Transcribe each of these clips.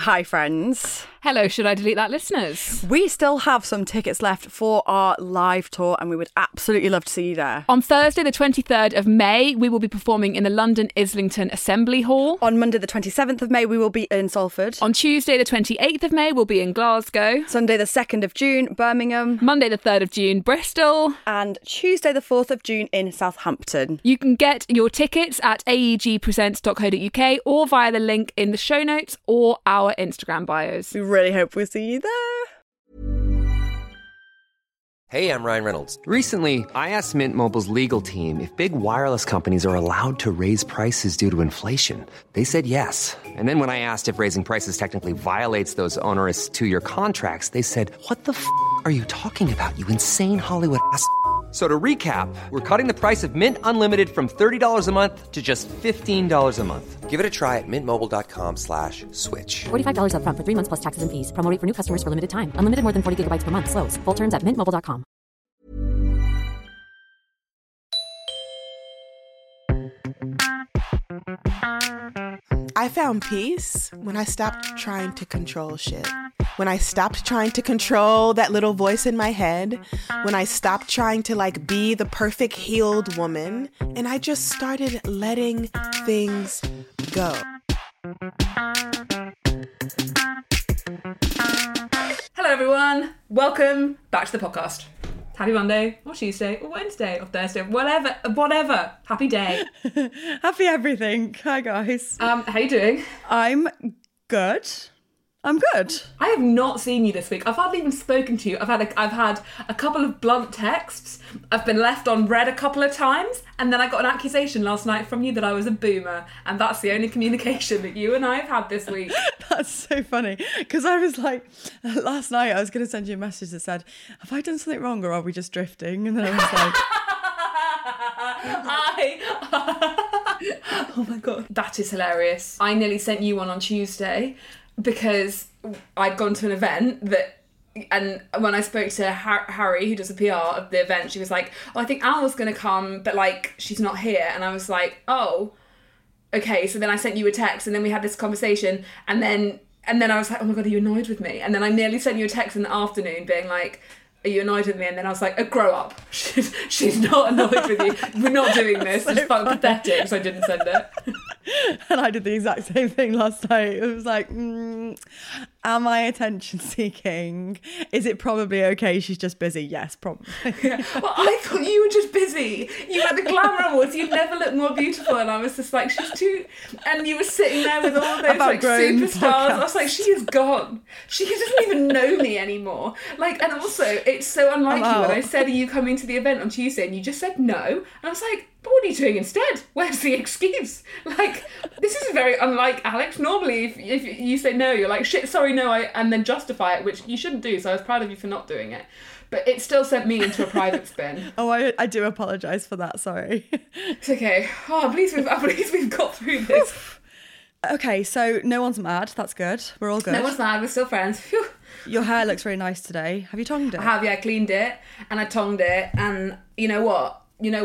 Hi, friends. Hello, should I delete that, listeners? We still have some tickets left for our live tour and we would absolutely love to see you there. On Thursday, the 23rd of May, we will be performing in the London Islington Assembly Hall. On Monday, the 27th of May, we will be in Salford. On Tuesday, the 28th of May, we'll be in Glasgow. Sunday, the 2nd of June, Birmingham. Monday, the 3rd of June, Bristol. And Tuesday, the 4th of June in Southampton. You can get your tickets at aegpresents.co.uk or via the link in the show notes or our Instagram bios. We really hope we'll see you there. Hey, I'm Ryan Reynolds. Recently, I asked Mint Mobile's legal team if big wireless companies are allowed to raise prices due to inflation. They said yes. And then when I asked if raising prices technically violates those onerous two-year contracts, they said, "What the f*** are you talking about, you insane Hollywood ass?" So to recap, we're cutting the price of Mint Unlimited from $30 a month to just $15 a month. Give it a try at mintmobile.com/switch. $45 up front for 3 months plus taxes and fees. Promo rate for new customers for limited time. Unlimited more than 40 gigabytes per month. Slows full terms at mintmobile.com. I found peace when I stopped trying to control shit. When I stopped trying to control that little voice in my head. When I stopped trying to be the perfect healed woman. And I just started letting things go. Hello, everyone. Welcome back to the podcast. Happy Monday, or Tuesday, or Wednesday, or Thursday, whatever. Happy day. Happy everything. Hi, guys. How you doing? I'm good. I have not seen you this week. I've hardly even spoken to you. I've had a couple of blunt texts. I've been left on red a couple of times, and then I got an accusation last night from you that I was a boomer, and that's the only communication that you and I have had this week. That's so funny, because I was like, last night I was going to send you a message that said, have I done something wrong or are we just drifting? And then I was like... Oh my God. That is hilarious. I nearly sent you one on Tuesday because I'd gone to an event and when I spoke to Harry, who does the PR of the event, she was like, oh, I think Al's going to come, but she's not here. And I was like, oh, okay. So then I sent you a text and then we had this conversation and then I was like, oh my God, are you annoyed with me? And then I nearly sent you a text in the afternoon being like, are you annoyed with me? And then I was like, oh, grow up. She's not annoyed with you. We're not doing this. So it's fucking pathetic, so I didn't send it. And I did the exact same thing last night. It was like, am I attention seeking? Is it probably okay? She's just busy. Yes, probably. Yeah. Well, I thought you were just busy. You had the Glamour Awards. You never looked more beautiful. And I was just like, she's too... And you were sitting there with all those superstars. I was like, she is gone. She doesn't even know me anymore. And also, it's so unlike you. When I said, are you coming to the event on Tuesday? And you just said no. And I was like, but what are you doing instead? Where's the excuse? This is very unlike Alex. Normally, if you say no, you're like, shit, sorry, no, and then justify it, which you shouldn't do, so I was proud of you for not doing it. But it still sent me into a private spin. Oh, I do apologise for that, sorry. It's okay. Oh, please we've got through this. Okay, so no one's mad, that's good. We're all good. No one's mad, we're still friends. Phew. Your hair looks really nice today. Have you tongued it? I have, yeah, I cleaned it, and I tongued it, and you know what?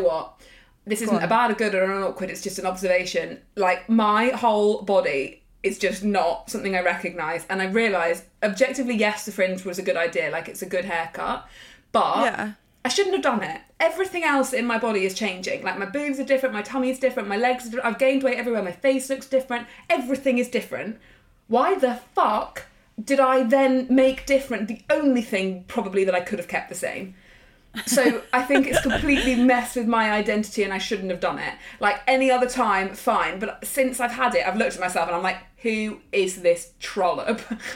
This isn't a bad, a good, or an awkward, it's just an observation. My whole body is just not something I recognise. And I realised, objectively, yes, the fringe was a good idea. It's a good haircut. But yeah. I shouldn't have done it. Everything else in my body is changing. My boobs are different, my tummy is different, my legs are different. I've gained weight everywhere, my face looks different. Everything is different. Why the fuck did I then make different the only thing probably that I could have kept the same? So I think it's completely messed with my identity and I shouldn't have done it. Any other time, fine. But since I've had it, I've looked at myself and I'm like, who is this trollop?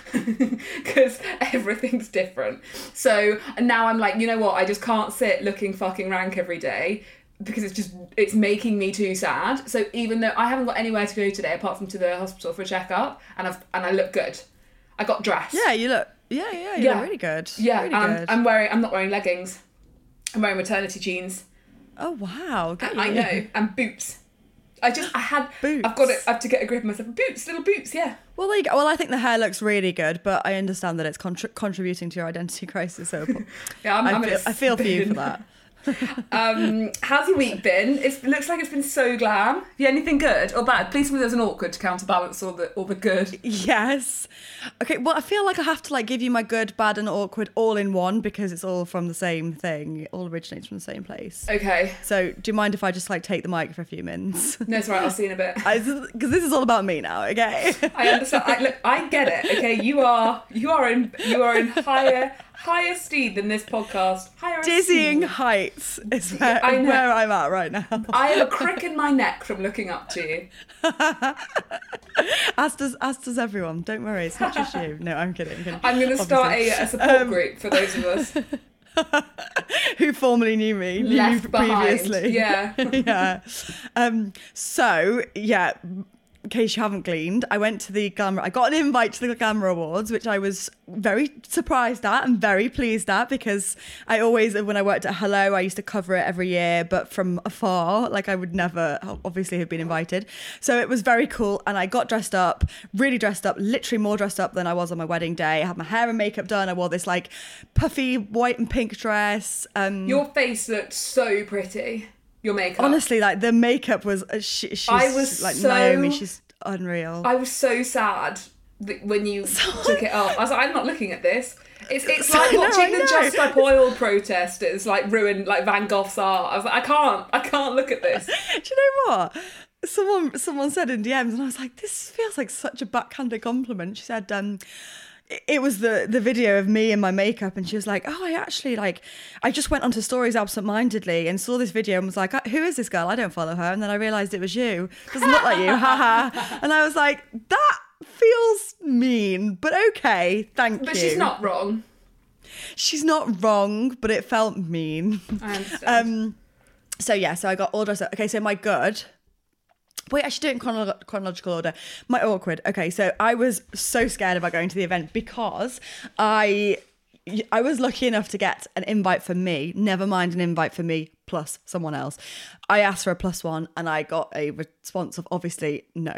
Because everything's different. So and now I'm like, you know what? I just can't sit looking fucking rank every day because it's making me too sad. So even though I haven't got anywhere to go today apart from to the hospital for a checkup and I look good. I got dressed. Yeah, you look look really good. Yeah, really and good. I'm not wearing leggings. I'm wearing maternity jeans. Oh wow! I know, and boots. I had boots. I have to get a grip of myself. Boots, little boots, yeah. Well, there you go. Well, I think the hair looks really good, but I understand that it's contributing to your identity crisis. So yeah, I feel for you for that. How's your week been? It looks like it's been so glam. Yeah, anything good or bad? Please tell me there's an awkward to counterbalance all the good. Yes. Okay, well, I feel like I have to like give you my good, bad and awkward all in one because it's all from the same thing. It all originates from the same place. Okay. So do you mind if I just like take the mic for a few minutes? No, it's all right. I'll see you in a bit. Because this is all about me now, okay? I understand. Look, I get it. Okay, you are in higher steed than this podcast. Higher Dizzying esteem. heights is where I know. I'm at right now. I have a crick in my neck from looking up to you. As does everyone. Don't worry, it's not just you. No, I'm kidding. I'm going to start a support group for those of us who formerly knew me left previously. behind. Yeah. Yeah. So yeah. In case you haven't gleaned, I went to the Glamour. I got an invite to the Glamour Awards, which I was very surprised at and very pleased at because I always, when I worked at Hello, I used to cover it every year, but from afar, like I would never obviously have been invited. So it was very cool, and I got dressed up, really dressed up, literally more dressed up than I was on my wedding day. I had my hair and makeup done. I wore this like puffy white and pink dress. Your face looked so pretty. Your makeup. Honestly, like the makeup was, she's I was like so, Naomi, she's unreal. I was so sad when you took it off. I was like, I'm not looking at this. It's like watching the Just Stop Oil protesters like ruin like Van Gogh's art. I was like, I can't look at this. Do you know what? Someone said in DMs, and I was like, this feels like such a backhanded compliment. She said, it was the video of me in my makeup, and she was like, oh, I just went onto stories absentmindedly and saw this video and was like, who is this girl? I don't follow her. And then I realised it was you. Doesn't look like you. Haha. And I was like, that feels mean, but okay, thank you. But she's not wrong. She's not wrong, but it felt mean. I understand. So I got all dressed up. Okay, so my good... Wait, I should do it in chronological order. My awkward. Okay, so I was so scared about going to the event because I was lucky enough to get an invite for me, never mind an invite for me plus someone else. I asked for a +1 and I got a response of obviously no,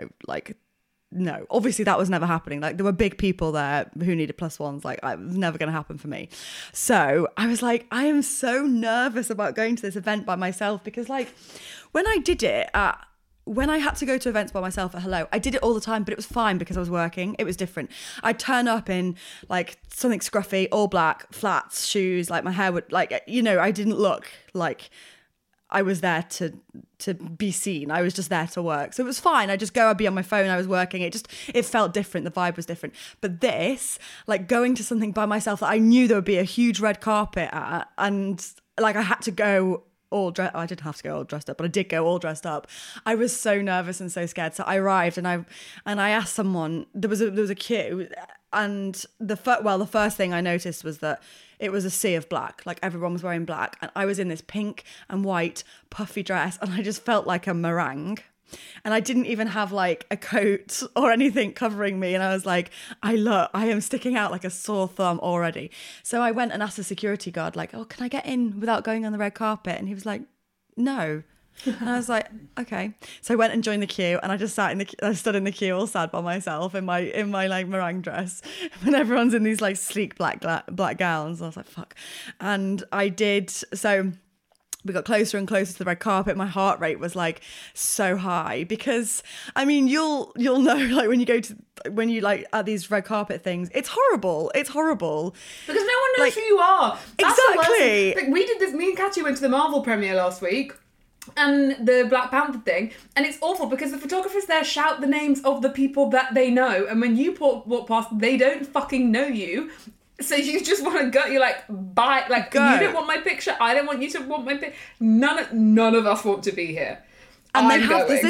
obviously that was never happening. Like there were big people there who needed +1s. Like it was never going to happen for me. So I was like, I am so nervous about going to this event by myself because like when I did it when I had to go to events by myself at Hello, I did it all the time, but it was fine because I was working. It was different. I'd turn up in like something scruffy, all black, flats, shoes, like my hair would like, you know, I didn't look like I was there to be seen. I was just there to work. So it was fine. I'd just go, I'd be on my phone, I was working. It felt different. The vibe was different. But this, like going to something by myself that I knew there would be a huge red carpet at, and like I had to go all dressed. I didn't have to go all dressed up, but I did go all dressed up. I was so nervous and so scared. So I arrived and I asked someone. There was a queue, and the first thing I noticed was that it was a sea of black. Like everyone was wearing black, and I was in this pink and white puffy dress, and I just felt like a meringue. And I didn't even have like a coat or anything covering me. And I was like, I am sticking out like a sore thumb already. So I went and asked the security guard, like, oh, can I get in without going on the red carpet? And he was like, no. And I was like, okay. So I went and joined the queue, and I just stood in the queue all sad by myself in my like meringue dress when everyone's in these like sleek black gowns. I was like, fuck. And I did. So we got closer and closer to the red carpet. My heart rate was like so high because I mean, you'll know like when you like at these red carpet things, it's horrible. It's horrible. Because no one knows who you are. That's exactly. Like, we did this, me and Katia went to the Marvel premiere last week. And the Black Panther thing, and it's awful because the photographers there shout the names of the people that they know, and when you walk past, they don't fucking know you. So you just want to go. You're like, bye. Like, go. You don't want my picture. I don't want you to want my picture. None of us want to be here. And there's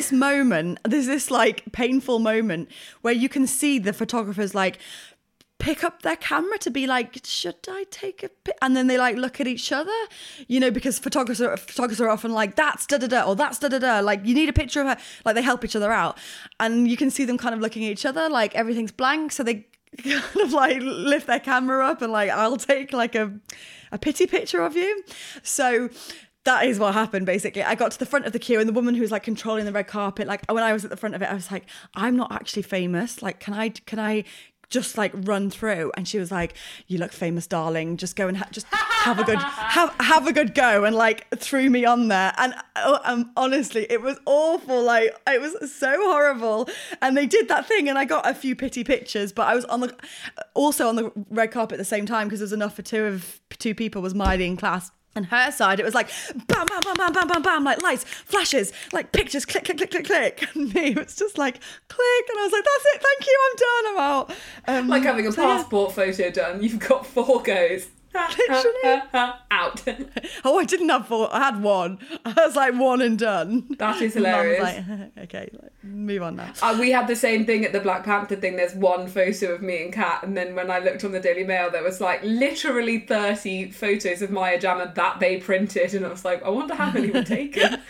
this like painful moment where you can see the photographers like pick up their camera to be like, should I take a pic? And then they like look at each other, you know, because photographers are often like, that's da-da-da, or that's da-da-da, like you need a picture of her. Like they help each other out. And you can see them kind of looking at each other like everything's blank. So they kind of like lift their camera up and like, I'll take like a pity picture of you. So that is what happened, basically. I got to the front of the queue, and the woman who was like controlling the red carpet, like when I was at the front of it, I was like, I'm not actually famous. Like, can I just like run through, and she was like, "You look famous, darling. Just go and just have a good have a good go," and like threw me on there. And honestly, it was awful. Like it was so horrible. And they did that thing, and I got a few pity pictures, but I was also on the red carpet at the same time because there was enough for two people was Miley in class. And her side, it was like bam, bam, bam, bam, bam, bam, bam, like lights, flashes, like pictures, click, click, click, click, click. And me, it was just like click. And I was like, that's it, thank you, I'm done, I'm out. Like having a passport photo done, you've got 4 goes. Literally. Out. Oh, I didn't have 4, I had 1. I was like 1 and done. That is hilarious. Mum was like, okay, move on now. We had the same thing at the Black Panther thing. There's 1 photo of me and Kat, and then when I looked on the Daily Mail, there was like literally 30 photos of Maya Jama that they printed, and I was like, I wonder how many were taken.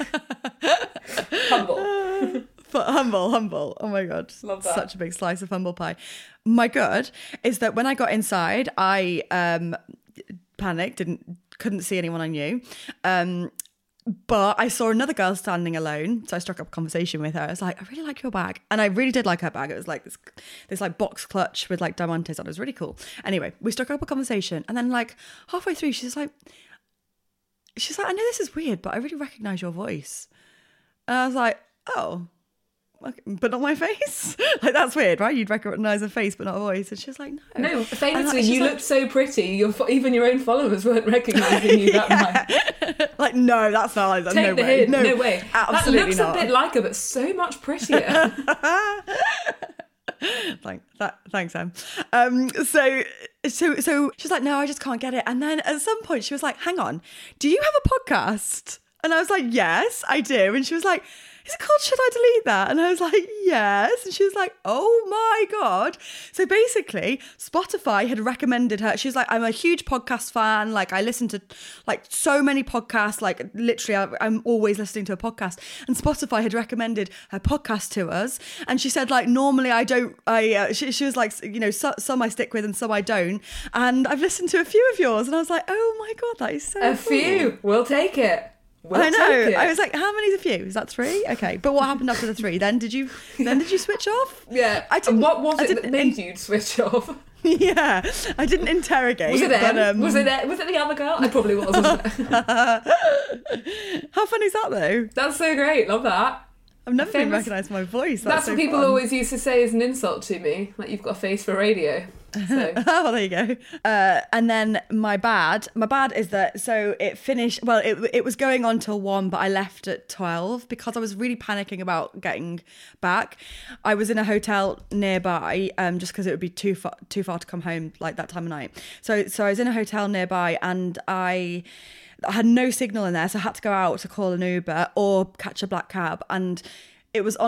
Humble. Humble. Oh my God. Love that. Such a big slice of humble pie. My good is that when I got inside, I panicked, couldn't see anyone I knew. But I saw another girl standing alone. So I struck up a conversation with her. I was like, I really like your bag. And I really did like her bag. It was like this like box clutch with like diamantes on it. It was really cool. Anyway, we struck up a conversation. And then like halfway through, she's like, I know this is weird, but I really recognize your voice. And I was like, oh. Okay, but not my face. Like that's weird, right? You'd recognize a face but not a voice. And she was like, no. No, famously, like, you looked so pretty. Even your own followers weren't recognising you that much. Like, no, that's not like that. Take no the way. hint. No way. Absolutely that looks not. a bit like her, but so much prettier. Thanks, Em. So she's like, no, I just can't get it. And then at some point she was like, hang on, do you have a podcast? And I was like, yes, I do. And she was like, is it called Should I Delete That? And I was like, yes. And she was like, oh my God. So basically, Spotify had recommended her. She was like, I'm a huge podcast fan. Like I listen to like so many podcasts, like literally I'm always listening to a podcast. And Spotify had recommended her podcast to us. And she said like, normally she was like, you know, some I stick with and some I don't. And I've listened to a few of yours. And I was like, oh my God, that is so A cool. few. We'll take it. I know. I was like, how many's a few? Is that 3? Okay. But what happened after the 3? Then did you switch off? Yeah. And what was it that made you switch off? Yeah. I didn't interrogate. Was it them? But, was it the other girl? It probably was, wasn't it? How funny is that though? That's so great. Love that. I've never been recognised my voice. That's what so people fun. Always used to say as an insult to me. Like, you've got a face for radio. So. Oh, there you go. And then my bad is that, so it finished, well, it was going on till 1, but I left at 12 because I was really panicking about getting back. I was in a hotel nearby, just because it would be too far to come home like that time of night. So I was in a hotel nearby, and I had no signal in there, so I had to go out to call an Uber or catch a black cab. And it was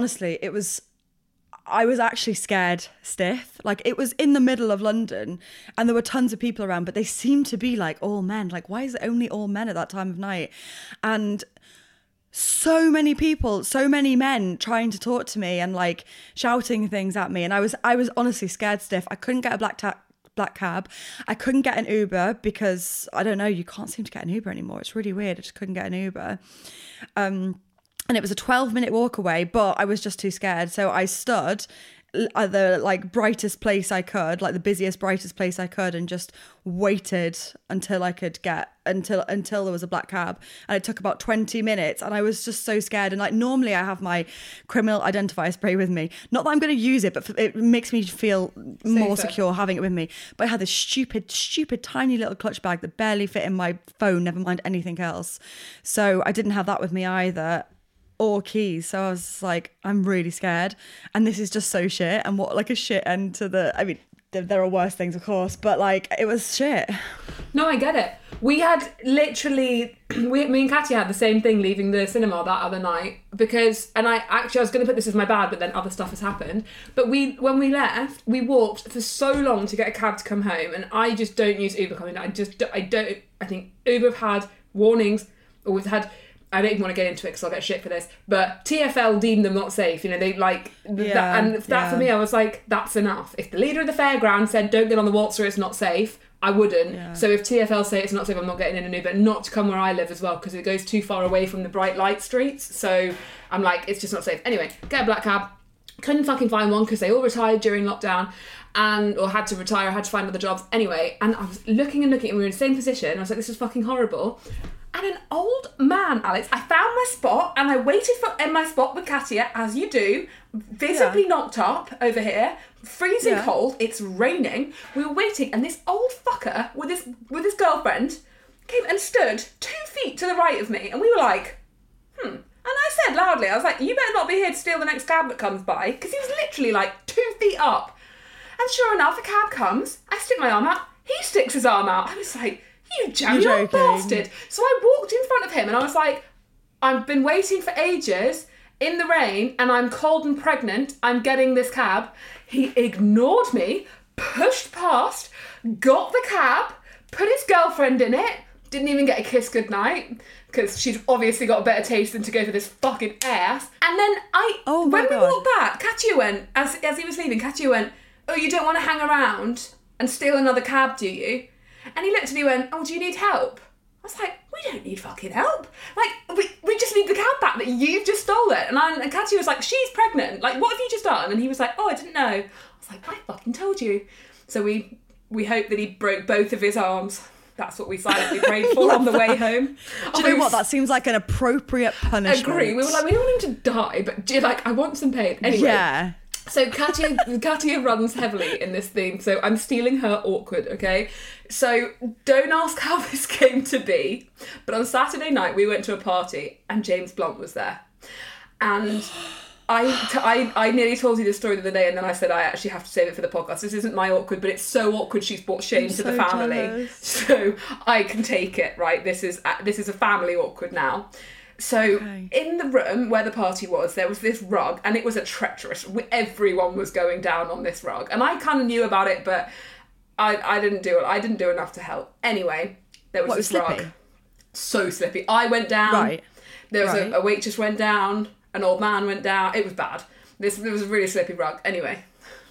I was actually scared stiff. Like it was in the middle of London and there were tons of people around, but they seemed to be like all men. Like, why is it only all men at that time of night? And so many people, so many men trying to talk to me and like shouting things at me. And I was honestly scared stiff. I couldn't get a black cab. I couldn't get an Uber because I don't know, you can't seem to get an Uber anymore. It's really weird. I just couldn't get an Uber. And it was a 12-minute walk away, but I was just too scared. So I stood at the like brightest place I could, like the busiest, brightest place I could, and just waited until I could get until there was a black cab. And it took about 20 minutes, and I was just so scared. And like normally I have my criminal identifier spray with me. Not that I'm going to use it, but it makes me feel more secure having it with me. But I had this stupid tiny little clutch bag that barely fit in my phone, never mind anything else. So I didn't have that with me either. Or keys. So I was like, I'm really scared. And this is just so shit. And what like a shit end to the, I mean, there are worse things, of course, but like it was shit. No, I get it. We had literally, me and Katia had the same thing leaving the cinema that other night because, and I was going to put this as my bad, but then other stuff has happened. But when we left, we walked for so long to get a cab to come home, and I just don't use Uber coming. I think Uber have had warnings, or we've had, I don't even want to get into it because I'll get shit for this, but TfL deemed them not safe. You know, they like that, and that for me, I was like, that's enough. If the leader of the fairground said, don't get on the waltzer, it's not safe, I wouldn't. Yeah. So if TfL say it's not safe, I'm not getting in an Uber, not to come where I live as well, because it goes too far away from the bright light streets. So I'm like, it's just not safe. Anyway, get a black cab. Couldn't fucking find one because they all retired during lockdown. or had to retire, had to find other jobs. Anyway, and I was looking and looking, and we were in the same position. I was like, this is fucking horrible. And an old man, Alex, I found my spot and I waited in my spot with Katia, as you do, visibly knocked up over here, freezing cold, it's raining. We were waiting, and this old fucker with his girlfriend came and stood 2 feet to the right of me, and we were like, And I said loudly, I was like, you better not be here to steal the next cab that comes by, because he was literally like 2 feet up. And sure enough, a cab comes, I stick my arm out, he sticks his arm out. I was like, you jammy old bastard. So I walked in front of him and I was like, I've been waiting for ages in the rain and I'm cold and pregnant. I'm getting this cab. He ignored me, pushed past, got the cab, put his girlfriend in it, didn't even get a kiss goodnight because she's obviously got a better taste than to go for this fucking ass. And then when we walked back, Katia went, as he was leaving, Katia went, oh, you don't want to hang around and steal another cab, do you? And he looked at me and went, oh, do you need help? I was like, we don't need fucking help. Like, we just need the cab back that you've just stolen. And Katia was like, she's pregnant. Like, what have you just done? And he was like, oh, I didn't know. I was like, I fucking told you. So we hope that he broke both of his arms. That's what we silently prayed for on the way home. Do you know what? That seems like an appropriate punishment. Agree. We were like, we don't want him to die, but I want some pain. Anyway. Yeah. So Katia runs heavily in this theme, so I'm stealing her awkward, okay? So don't ask how this came to be, but on Saturday night we went to a party and James Blunt was there. And I nearly told you this story the other day and then I said I actually have to save it for the podcast. This isn't my awkward, but it's so awkward she's brought shame to the family. Jealous. So I can take it, right? This is a family awkward now. So in the room where the party was, there was this rug and it was a treacherous, everyone was going down on this rug. And I kind of knew about it, but I didn't do it. I didn't do enough to help. Anyway, there was this rug. So slippy. I went down. Right. There was a waitress went down. An old man went down. It was bad. There was a really slippy rug. Anyway,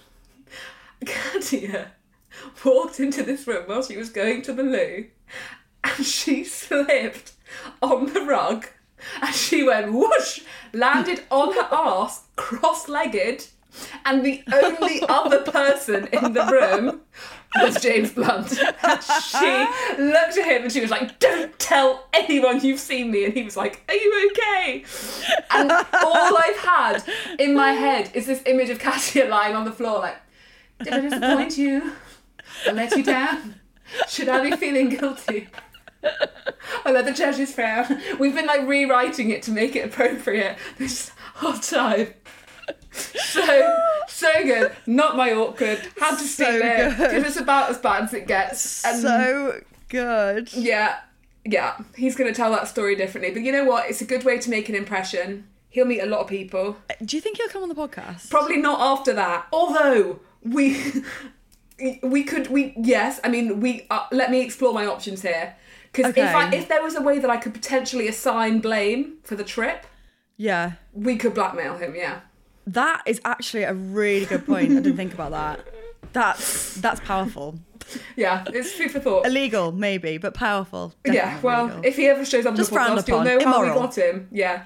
Katia walked into this room while she was going to the loo and she slipped on the rug. And she went whoosh, landed on her arse, cross-legged, and the only other person in the room was James Blunt. And she looked at him and she was like, don't tell anyone you've seen me. And he was like, are you okay? And all I've had in my head is this image of Katia lying on the floor like, did I disappoint you? I let you down? Should I be feeling guilty? I let the judges frown. We've been like rewriting it to make it appropriate this whole time. So good. Not my awkward. Had to steal it. It was about as bad as it gets. And so good. Yeah. He's going to tell that story differently. But you know what? It's a good way to make an impression. He'll meet a lot of people. Do you think he'll come on the podcast? Probably not after that. Although we could. Yes. I mean, let me explore my options here. Because if there was a way that I could potentially assign blame for the trip, we could blackmail him. Yeah, that is actually a really good point. I didn't think about that. That's powerful. Yeah, it's food for thought. Illegal, maybe, but powerful. Yeah, well, illegal. If he ever shows up on the podcast, you'll know how we got him. Yeah.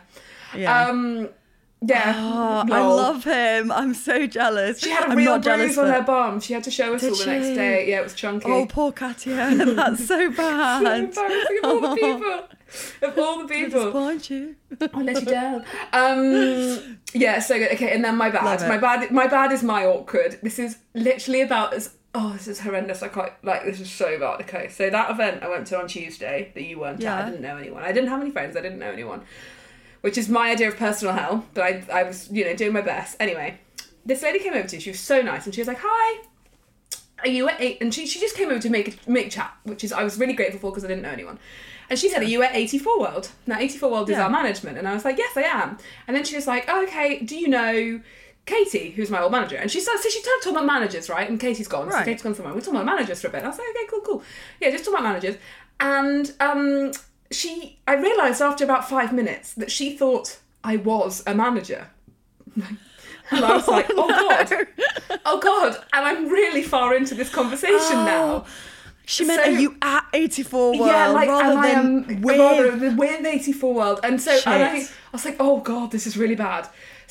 Yeah. Oh, I love him. I'm so jealous. She had a real bruise on her bum. She had to show us all the next day. Yeah, it was chunky. Oh, poor Katia. That's so bad. So embarrassing of all the people. Of all the people. I'll disappoint you. I'll let you down. Yeah, so good. Okay, and then my bad. My bad is my awkward. This is literally about as... Oh, this is horrendous. I can't... Like, this is so bad. Okay, so that event I went to on Tuesday that you weren't at, I didn't know anyone. I didn't have any friends. I didn't know anyone. Which is my idea of personal hell, but I was, doing my best. Anyway, this lady came over to me, she was so nice, and she was like, hi, are you at 8? And she just came over to make chat, which is, I was really grateful for because I didn't know anyone. And she said, are you at 84 World? Now, 84 World is our management. And I was like, yes, I am. And then she was like, oh, okay, do you know Katie, who's my old manager? And she started talking about managers, right? And Katie's gone, so Katie's gone somewhere. We're talking about managers for a bit. I was like, okay, cool. Yeah, just talking about managers. And, I realised after about 5 minutes that she thought I was a manager. And I was like, oh God. And I'm really far into this conversation now. She meant, are you at 84 World? Yeah, like, rather than with 84 World. And so and I was like, oh God, this is really bad.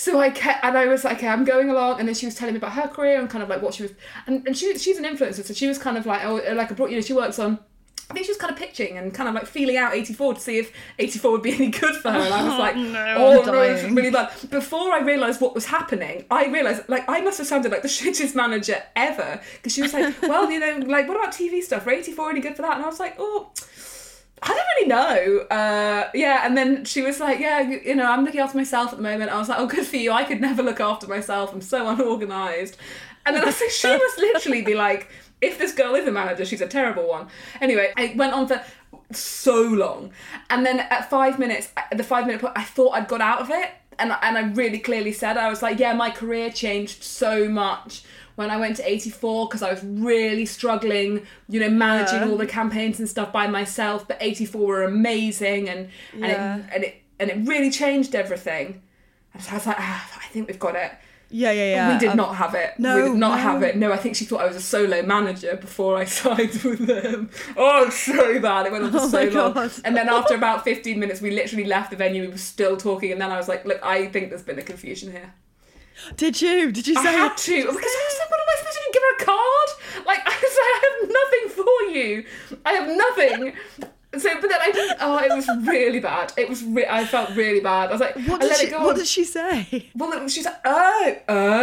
So I was like, okay, I'm going along, and then she was telling me about her career and kind of like what she was, and she's an influencer, so she was kind of like, oh, like I brought, you know, she works on, I think she was kind of pitching and kind of like feeling out 84 to see if 84 would be any good for her. And I was like, no, it's really bad. Before I realised what was happening, I realised, like, I must have sounded like the shittest manager ever. Because she was like, well, you know, like, what about TV stuff? Are 84 any good for that? And I was like, oh, I don't really know. Yeah, and then she was like, yeah, you know, I'm looking after myself at the moment. I was like, oh, good for you. I could never look after myself. I'm so unorganised. And then I was like, she must literally be like, if this girl is a manager, she's a terrible one. Anyway, I went on for so long. And then at 5 minutes, the 5 minute point, I thought I'd got out of it. And I really clearly said, I was like, yeah, my career changed so much when I went to 84 because I was really struggling, you know, managing all the campaigns and stuff by myself. But 84 were amazing and it really changed everything. And so I was like, I think we've got it. Yeah. We did not have it. No, we did not have it. No, I think she thought I was a solo manager before I signed with them. Oh, it's so bad. It went on for so long. God. And then after about 15 minutes, we literally left the venue. We were still talking. And then I was like, look, I think there's been a confusion here. Did you say? I had to. Because I was like, what am I supposed to do? Give her a card? Like, I was like, I have nothing for you. I have nothing. So, but then I didn't. Oh, it was really bad. It was. I felt really bad. I was like, What did she say? Well, she's like, oh.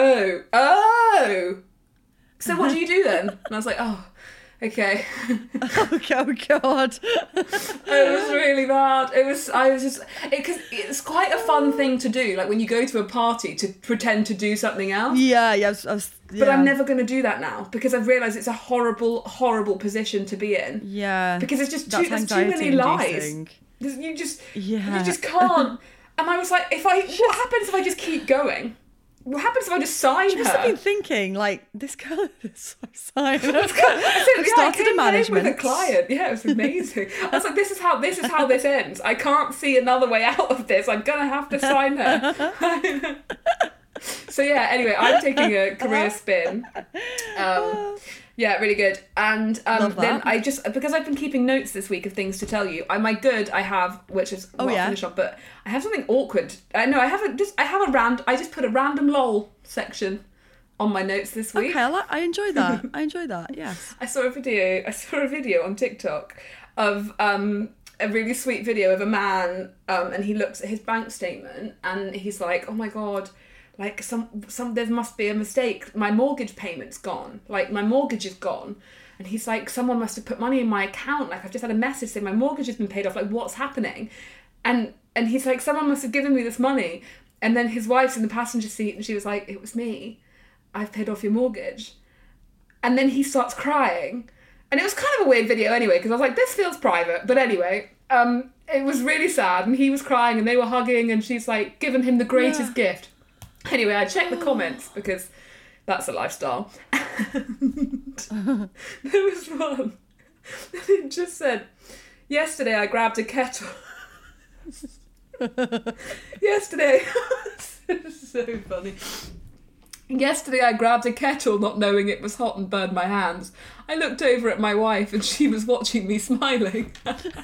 So what do you do then? And I was like, oh, okay. Oh God. It was really bad. Because it's quite a fun thing to do. Like when you go to a party to pretend to do something else. Yeah. But I'm never going to do that now because I've realised it's a horrible, horrible position to be in. Yeah. Because there's just too many lies. You just can't. And I was like, what happens if I just keep going? What happens if I just sign her? I've been thinking, like, this girl is so silent. I started a management with a client. Yeah, it was amazing. I was like, this is how this ends. I can't see another way out of this. I'm gonna have to sign her. So yeah, anyway, I'm taking a career spin. Yeah, really good. And then I just, because I've been keeping notes this week of things to tell you, I have, which is I'll finish off, but I have something awkward. I just put a random lol section on my notes this week. Okay, I enjoy that. Yes. I saw a video on TikTok of a really sweet video of a man, and he looks at his bank statement and he's like, oh my God, like there must be a mistake. My mortgage payment's gone. Like my mortgage is gone. And he's like, someone must have put money in my account. Like I've just had a message saying my mortgage has been paid off. Like what's happening? And he's like, someone must have given me this money. And then his wife's in the passenger seat and she was like, it was me. I've paid off your mortgage. And then he starts crying. And it was kind of a weird video anyway, because I was like, this feels private. But anyway, it was really sad. And he was crying and they were hugging and she's like, giving him the greatest gift. Anyway, I checked the comments because that's a lifestyle. And there was one. It just said, yesterday I grabbed a kettle. Yesterday. This is so funny. Yesterday I grabbed a kettle not knowing it was hot and burned my hands. I looked over at my wife and she was watching me smiling.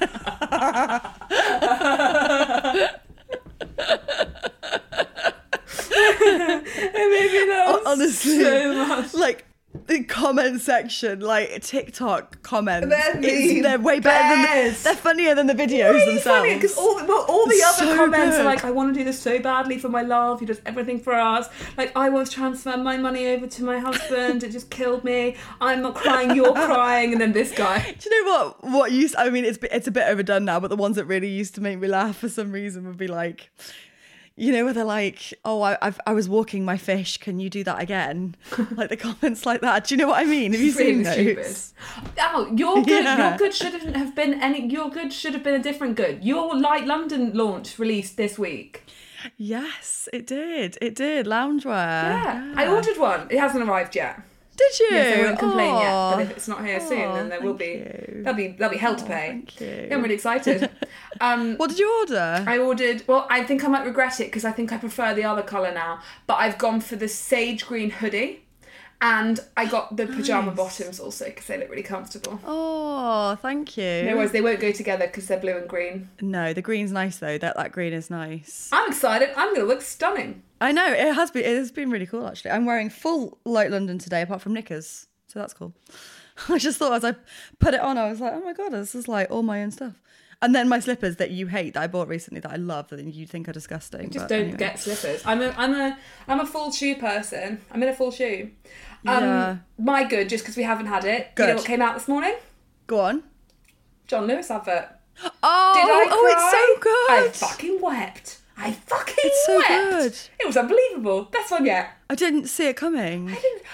It made me laugh honestly, so much. Like the comment section, like TikTok comments, they're way better than they're funnier than the videos themselves. Because all the other so comments good. are like, I want to do this so badly for my love. He does everything for us. Like I once transferred my money over to my husband. It just killed me. I'm not crying. You're crying. And then this guy. Do you know what used? I mean, it's a bit overdone now, but the ones that really used to make me laugh for some reason would be like, you know, where they're like, oh, I was walking my fish. Can you do that again? Like the comments like that. Do you know what I mean? Have you seen those? Oh, your good. Yeah. Your good shouldn't have been any. Your good should have been a different good. Your Light London launch released this week. Yes, it did. It did. Loungewear. Yeah. I ordered one. It hasn't arrived yet. Did you? Yes, I won't complain yet. But if it's not here soon, then there will be. You. That'll be hell to pay. Thank you. Yeah, I'm really excited. What did you order? I ordered. Well, I think I might regret it because I think I prefer the other colour now. But I've gone for the sage green hoodie, and I got the pajama bottoms also because they look really comfortable. Oh, thank you. No worries, they won't go together because they're blue and green. No, the green's nice though. That green is nice. I'm excited. I'm going to look stunning. I know, it has been really cool, actually. I'm wearing full light London today, apart from knickers, so that's cool. I just thought as I put it on, I was like, oh my God, this is like all my own stuff. And then my slippers that you hate, that I bought recently, that I love, that you think are disgusting. Just don't get slippers. I'm a full shoe person. I'm in a full shoe. Yeah. My good, just because we haven't had it. Good. You know what came out this morning? Go on. John Lewis advert. Oh, Did I cry? it's so good. I fucking wept. It's so wept. good. It was unbelievable. Best one yet. I didn't see it coming.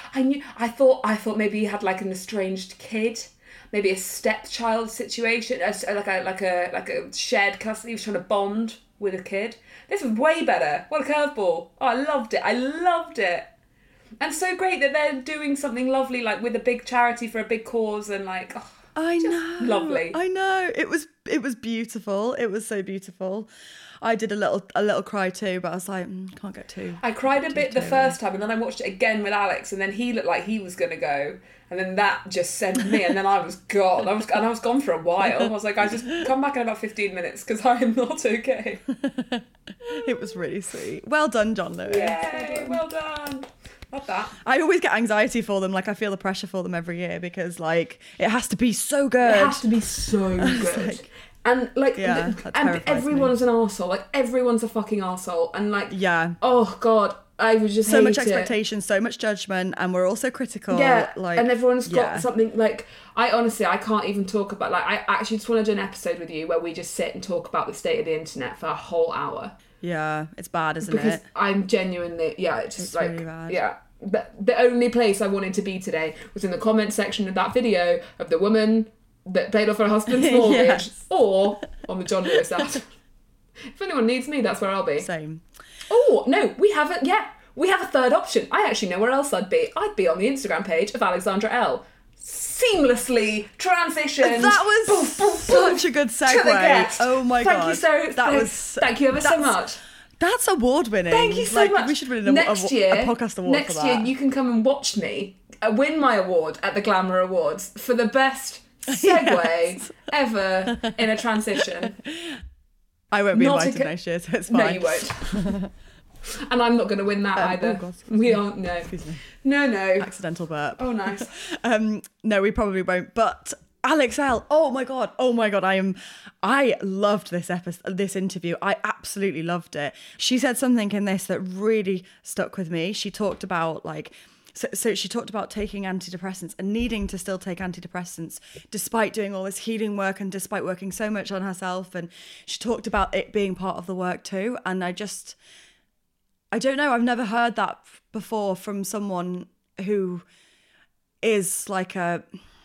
I thought maybe he had like an estranged kid, maybe a stepchild situation, like a shared custody. He was trying to bond with a kid. This was way better. What a curveball! Oh, I loved it. And so great that they're doing something lovely, like with a big charity for a big cause, and like, oh, I know. lovely. I know. It was beautiful. It was so beautiful. I did a little cry too, but I was like, can't get too. I cried a bit the first time, and then I watched it again with Alex, and then he looked like he was gonna go, and then that just sent me, and then I was gone. I was gone for a while. I was like, I just come back in about 15 minutes because I am not okay. It was really sweet. Well done, John Lewis. Yay, well done. Love that. I always get anxiety for them. Like, I feel the pressure for them every year because, like, it has to be so good. It has to be so good. And like, and everyone's an arsehole. Like, everyone's a fucking arsehole. And like, oh God, I would just so hate much it. expectation, so much judgment, and we're also critical. Yeah, like, and everyone's got something. Like, I can't even talk about. Like, I actually just want to do an episode with you where we just sit and talk about the state of the internet for a whole hour. Yeah, it's bad, isn't because it? I'm genuinely, it's like, really bad. Yeah. The only place I wanted to be today was in the comment section of that video of the woman that paid off her husband's mortgage, Yes. or on the John Lewis ad. If anyone needs me, that's where I'll be. Same. Oh, no, we haven't yet. We have a third option. I actually know where else I'd be. I'd be on the Instagram page of Alexandra L. Seamlessly transitioned. That was such a good segue. To the guest. Oh my Thank God. you so Thank you ever so much. That's award winning. Thank you so much. We should win a podcast award next for that. year, you can come and watch me win my award at the Glamour Awards for the best segue ever in a transition. I won't be invited next year, so it's fine. No, you won't. And I'm not going to win that either. Oh God, we aren't. No. Excuse me. No. Accidental burp. Oh, nice. No, we probably won't. But Alex L. Oh my God. I loved this interview. I absolutely loved it. She said something in this that really stuck with me. She talked about so she talked about taking antidepressants and needing to still take antidepressants despite doing all this healing work and despite working so much on herself. And she talked about it being part of the work too. And I don't know, I've never heard that before from someone who is like I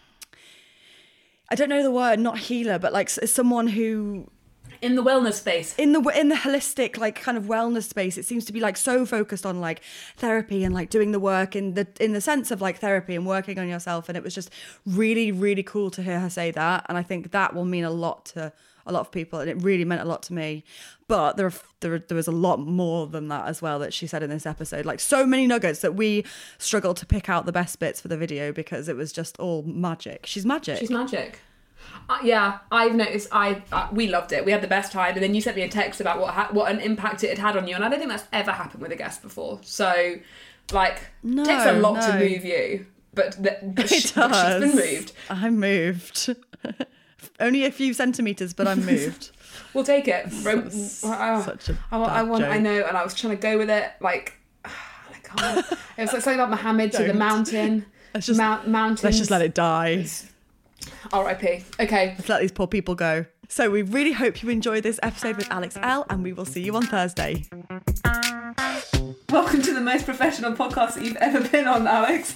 don't know the word, not healer, but like someone who... In the wellness space. In the holistic, like, kind of wellness space, it seems to be like so focused on like therapy and like doing the work in the sense of like therapy and working on yourself. And it was just really, really cool to hear her say that. And I think that will mean a lot to a lot of people, and it really meant a lot to me. But there was a lot more than that as well that she said in this episode. Like, so many nuggets that we struggled to pick out the best bits for the video because it was just all magic. She's magic. Yeah, I've noticed. We loved it. We had the best time, and then you sent me a text about what an impact it had on you, and I don't think that's ever happened with a guest before. So, like, it takes a lot to move you, but she's been moved. I'm moved. Only a few centimetres, but I'm moved. We'll take it. Such a I know, and I was trying to go with it. Like, it was like something about Muhammad to the mountain. Mountains. Let's just let it die. R.I.P. Okay. Let's let these poor people go. So we really hope you enjoyed this episode with Alex L, and we will see you on Thursday. Welcome to the most professional podcast that you've ever been on, Alex.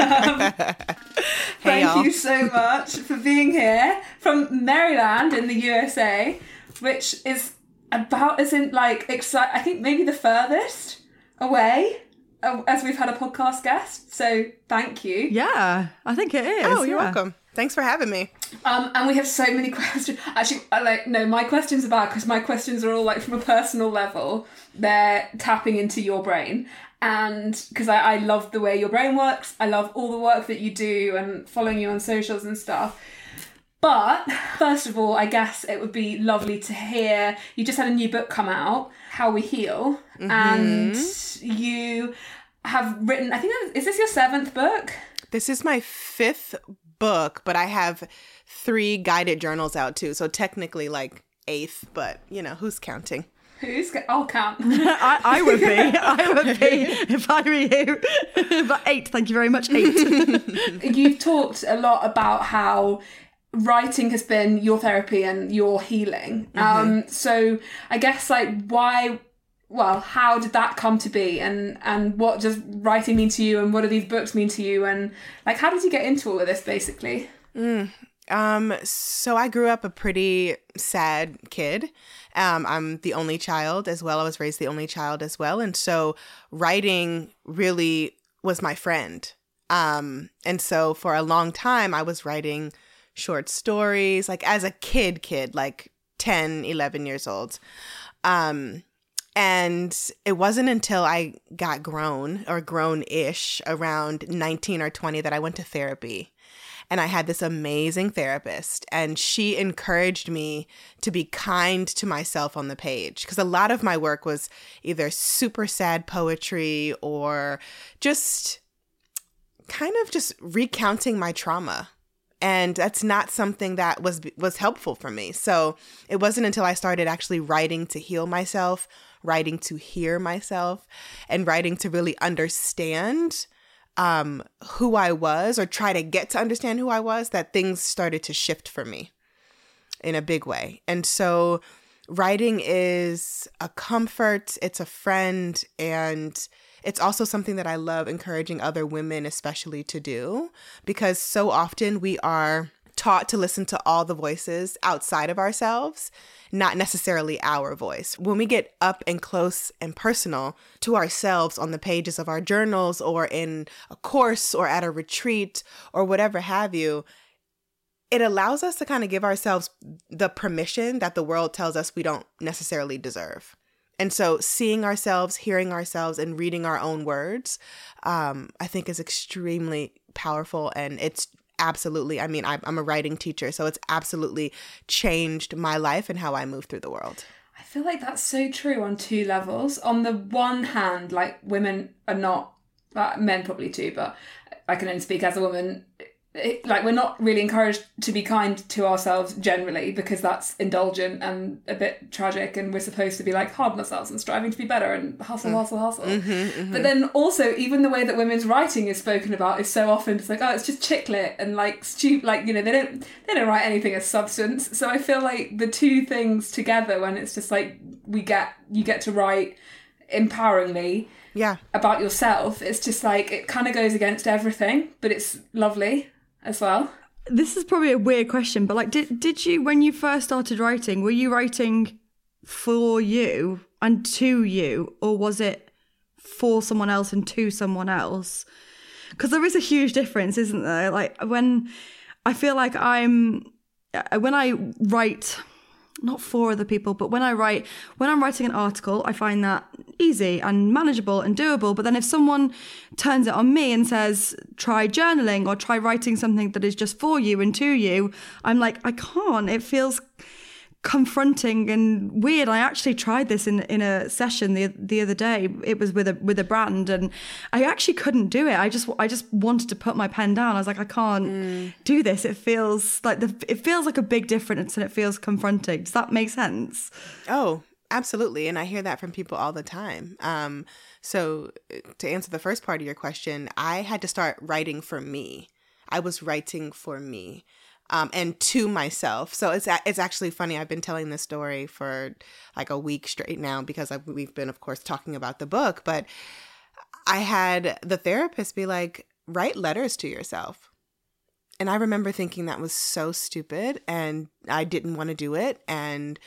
Thank you so much for being here from Maryland in the USA, which is about as in like I think maybe the furthest away as we've had a podcast guest. So thank you. Yeah, I think it is. Oh, you're welcome. Thanks for having me. And we have so many questions. Actually, my questions are bad because my questions are all like from a personal level. They're tapping into your brain. And because I love the way your brain works. I love all the work that you do and following you on socials and stuff. But first of all, I guess it would be lovely to hear, you just had a new book come out, How We Heal, and you have written, I think, is this your 7th book? This is my 5th book, but I have 3 guided journals out too. So technically like 8th, but you know, who's counting? I'll count. I would be. I would be if I were you. But 8, thank you very much. 8. You've talked a lot about how writing has been your therapy and your healing. So I guess like how did that come to be, and what does writing mean to you, and what do these books mean to you, and like how did you get into all of this basically? So I grew up a pretty sad kid. I'm the only child as well. I was raised the only child as well. And so writing really was my friend. And so for a long time, I was writing short stories, like as a kid, like 10, 11 years old. And it wasn't until I got grown-ish around 19 or 20 that I went to therapy. And I had this amazing therapist, and she encouraged me to be kind to myself on the page, because a lot of my work was either super sad poetry or just kind of just recounting my trauma. And that's not something that was helpful for me. So it wasn't until I started actually writing to heal myself, writing to hear myself, and writing to really understand who I was, or try to get to understand who I was, that things started to shift for me in a big way. And so writing is a comfort, it's a friend, and it's also something that I love encouraging other women especially to do, because so often we are taught to listen to all the voices outside of ourselves, not necessarily our voice. When we get up and close and personal to ourselves on the pages of our journals, or in a course, or at a retreat, or whatever have you, it allows us to kind of give ourselves the permission that the world tells us we don't necessarily deserve. And so seeing ourselves, hearing ourselves, and reading our own words, I think is extremely powerful. And it's absolutely, I mean, I'm a writing teacher, so it's absolutely changed my life and how I move through the world. I feel like that's so true on 2 levels. On the one hand, like, women are not, men probably too, but I can only speak as a woman, like, we're not really encouraged to be kind to ourselves generally, because that's indulgent and a bit tragic, and we're supposed to be like hard on ourselves and striving to be better and hustle. But then also, even the way that women's writing is spoken about is so often just like, oh, it's just chick lit, and like stupid, like, you know, they don't write anything as substance. So I feel like the 2 things together, when it's just like you get to write empoweringly about yourself, it's just like it kind of goes against everything, but it's lovely as well. This is probably a weird question, but like, did you, when you first started writing, were you writing for you and to you, or was it for someone else and to someone else? Because there is a huge difference, isn't there? Like, when I feel like when I write, not for other people, but when I'm writing an article, I find that easy and manageable and doable. But then if someone turns it on me and says, try journaling or try writing something that is just for you and to you, I'm like, I can't. It feels confronting and weird. I actually tried this in a session the other day. It was with a brand, and I actually couldn't do it. I just wanted to put my pen down. I was like, I can't do this. It feels like a big difference, and it feels confronting. Does that make sense? Oh, absolutely. And I hear that from people all the time. So to answer the first part of your question, I had to start writing for me. I was writing for me. And to myself. So it's actually funny. I've been telling this story for like a week straight now, because we've been, of course, talking about the book. But I had the therapist be like, write letters to yourself. And I remember thinking that was so stupid, and I didn't want to do it. And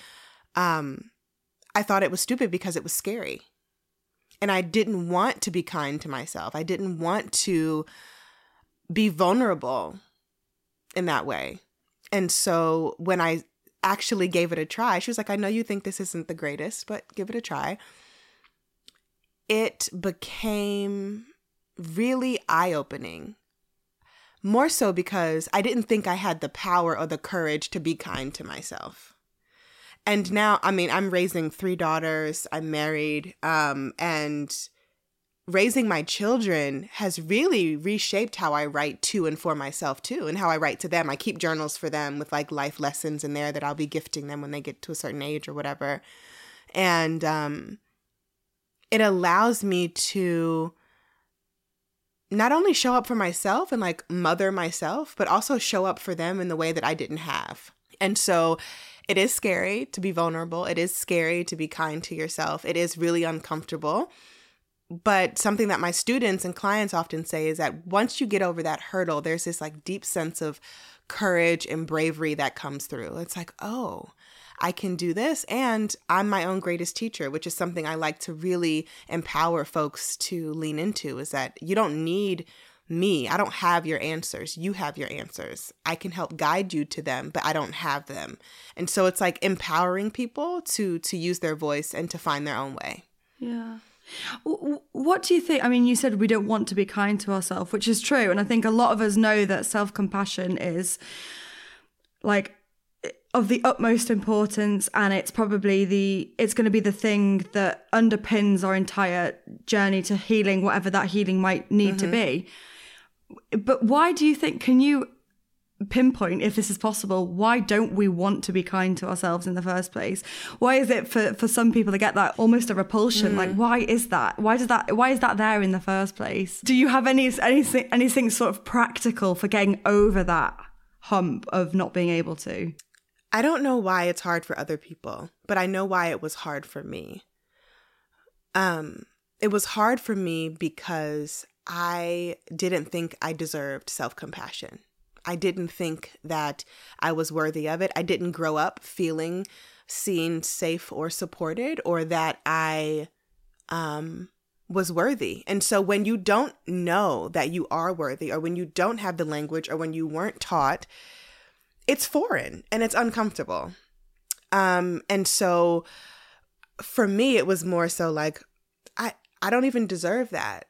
I thought it was stupid because it was scary. And I didn't want to be kind to myself. I didn't want to be vulnerable in that way. And so when I actually gave it a try, she was like, I know you think this isn't the greatest, but give it a try. It became really eye-opening. more so because I didn't think I had the power or the courage to be kind to myself. And now, I mean, I'm raising 3 daughters, I'm married, and raising my children has really reshaped how I write to and for myself too, and how I write to them. I keep journals for them with like life lessons in there that I'll be gifting them when they get to a certain age or whatever. And it allows me to not only show up for myself and like mother myself, but also show up for them in the way that I didn't have. And so it is scary to be vulnerable. It is scary to be kind to yourself. It is really uncomfortable. But something that my students and clients often say is that once you get over that hurdle, there's this like deep sense of courage and bravery that comes through. It's like, oh, I can do this, and I'm my own greatest teacher, which is something I like to really empower folks to lean into, is that you don't need me. I don't have your answers. You have your answers. I can help guide you to them, but I don't have them. And so it's like empowering people to use their voice and to find their own way. Yeah. What do you think? I mean, you said we don't want to be kind to ourselves, which is true. And I think a lot of us know that self-compassion is like of the utmost importance, and it's probably it's going to be the thing that underpins our entire journey to healing, whatever that healing might need to be. But why do you think, can you pinpoint, if this is possible, why don't we want to be kind to ourselves in the first place? Why is it for some people to get that almost a repulsion? Like, why is that? Why is that there in the first place? Do you have anything sort of practical for getting over that hump of not being able to? I don't know why it's hard for other people, but I know why it was hard for me. It was hard for me because I didn't think I deserved self-compassion. I didn't think that I was worthy of it. I didn't grow up feeling seen, safe, or supported, or that I was worthy. And so when you don't know that you are worthy, or when you don't have the language, or when you weren't taught, it's foreign and it's uncomfortable. And so for me, it was more so like, I don't even deserve that.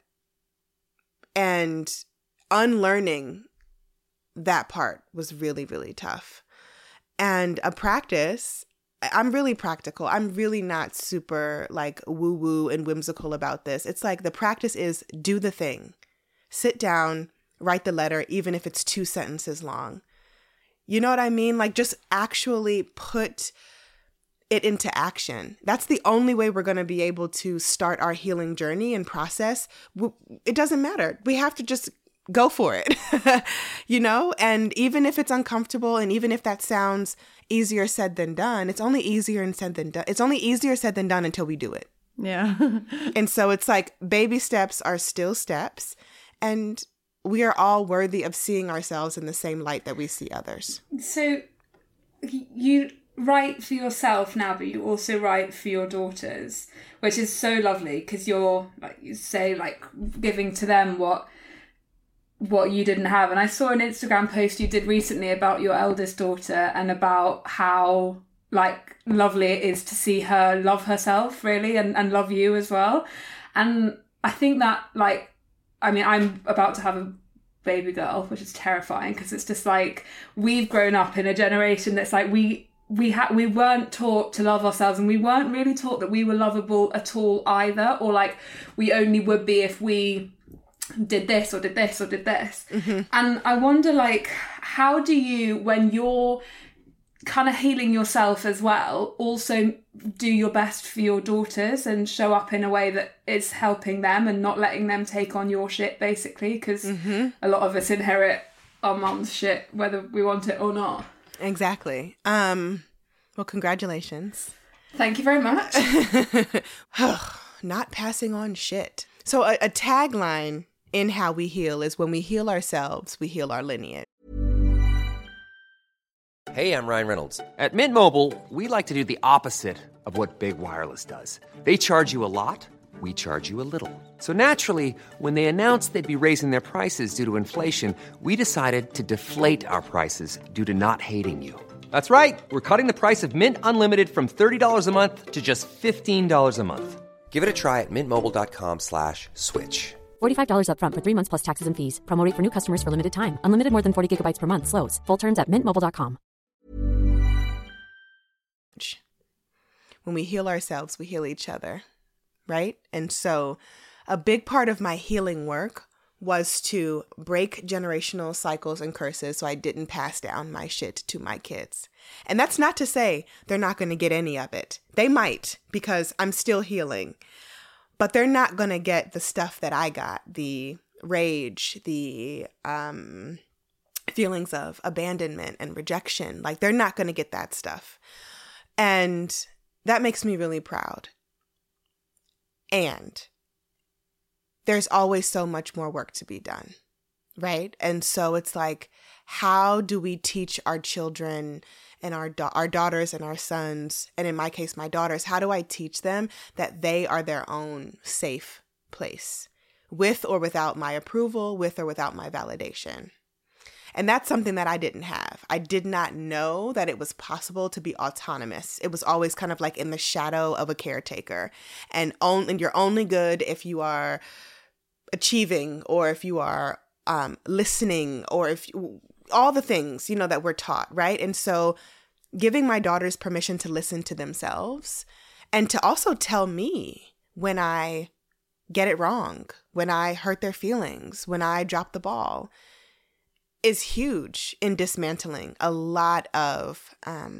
And unlearning that part was really, really tough. And a practice, I'm really practical. I'm really not super like woo-woo and whimsical about this. It's like the practice is do the thing. Sit down, write the letter, even if it's 2 sentences long. You know what I mean? Like just actually put it into action. That's the only way we're going to be able to start our healing journey and process. It doesn't matter. We have to just go for it, you know? And even if it's uncomfortable, and even if that sounds easier said than done, it's only easier said than done. It's only easier said than done until we do it. Yeah. And so it's like baby steps are still steps, and we are all worthy of seeing ourselves in the same light that we see others. So you write for yourself now, but you also write for your daughters, which is so lovely, because you're, like you say, like giving to them what you didn't have. And I saw an Instagram post you did recently about your eldest daughter, and about how like lovely it is to see her love herself really, and love you as well. And I think that, like, I mean, I'm about to have a baby girl, which is terrifying, because it's just like we've grown up in a generation that's like we weren't taught to love ourselves, and we weren't really taught that we were lovable at all either, or like we only would be if we did this or did this or did this. Mm-hmm. And I wonder, like, how do you, when you're kind of healing yourself as well, also do your best for your daughters and show up in a way that is helping them and not letting them take on your shit, basically? Because a lot of us inherit our mum's shit, whether we want it or not. Exactly. Well, congratulations. Thank you very much. Not passing on shit. So a tagline in How We Heal is, when we heal ourselves, we heal our lineage. Hey, I'm Ryan Reynolds. At Mint Mobile, we like to do the opposite of what Big Wireless does. They charge you a lot, we charge you a little. So naturally, when they announced they'd be raising their prices due to inflation, we decided to deflate our prices due to not hating you. That's right. We're cutting the price of Mint Unlimited from $30 a month to just $15 a month. Give it a try at mintmobile.com/switch. $45 upfront for 3 months plus taxes and fees. Promo rate for new customers for limited time. Unlimited more than 40 gigabytes per month. Slows full terms at mintmobile.com. When we heal ourselves, we heal each other, right? And so a big part of my healing work was to break generational cycles and curses so I didn't pass down my shit to my kids. And that's not to say they're not going to get any of it. They might, because I'm still healing. But they're not going to get the stuff that I got, the rage, the feelings of abandonment and rejection. Like, they're not going to get that stuff. And that makes me really proud. And there's always so much more work to be done, right? And so it's like, how do we teach our children and our daughters and our sons, and in my case, my daughters, how do I teach them that they are their own safe place, with or without my approval, with or without my validation? And that's something that I didn't have. I did not know that it was possible to be autonomous. It was always kind of like in the shadow of a caretaker, and you're only good if you are achieving, or if you are listening, or if you, all the things, that we're taught, right? And so giving my daughters permission to listen to themselves and to also tell me when I get it wrong, when I hurt their feelings, when I drop the ball, is huge in dismantling a lot of,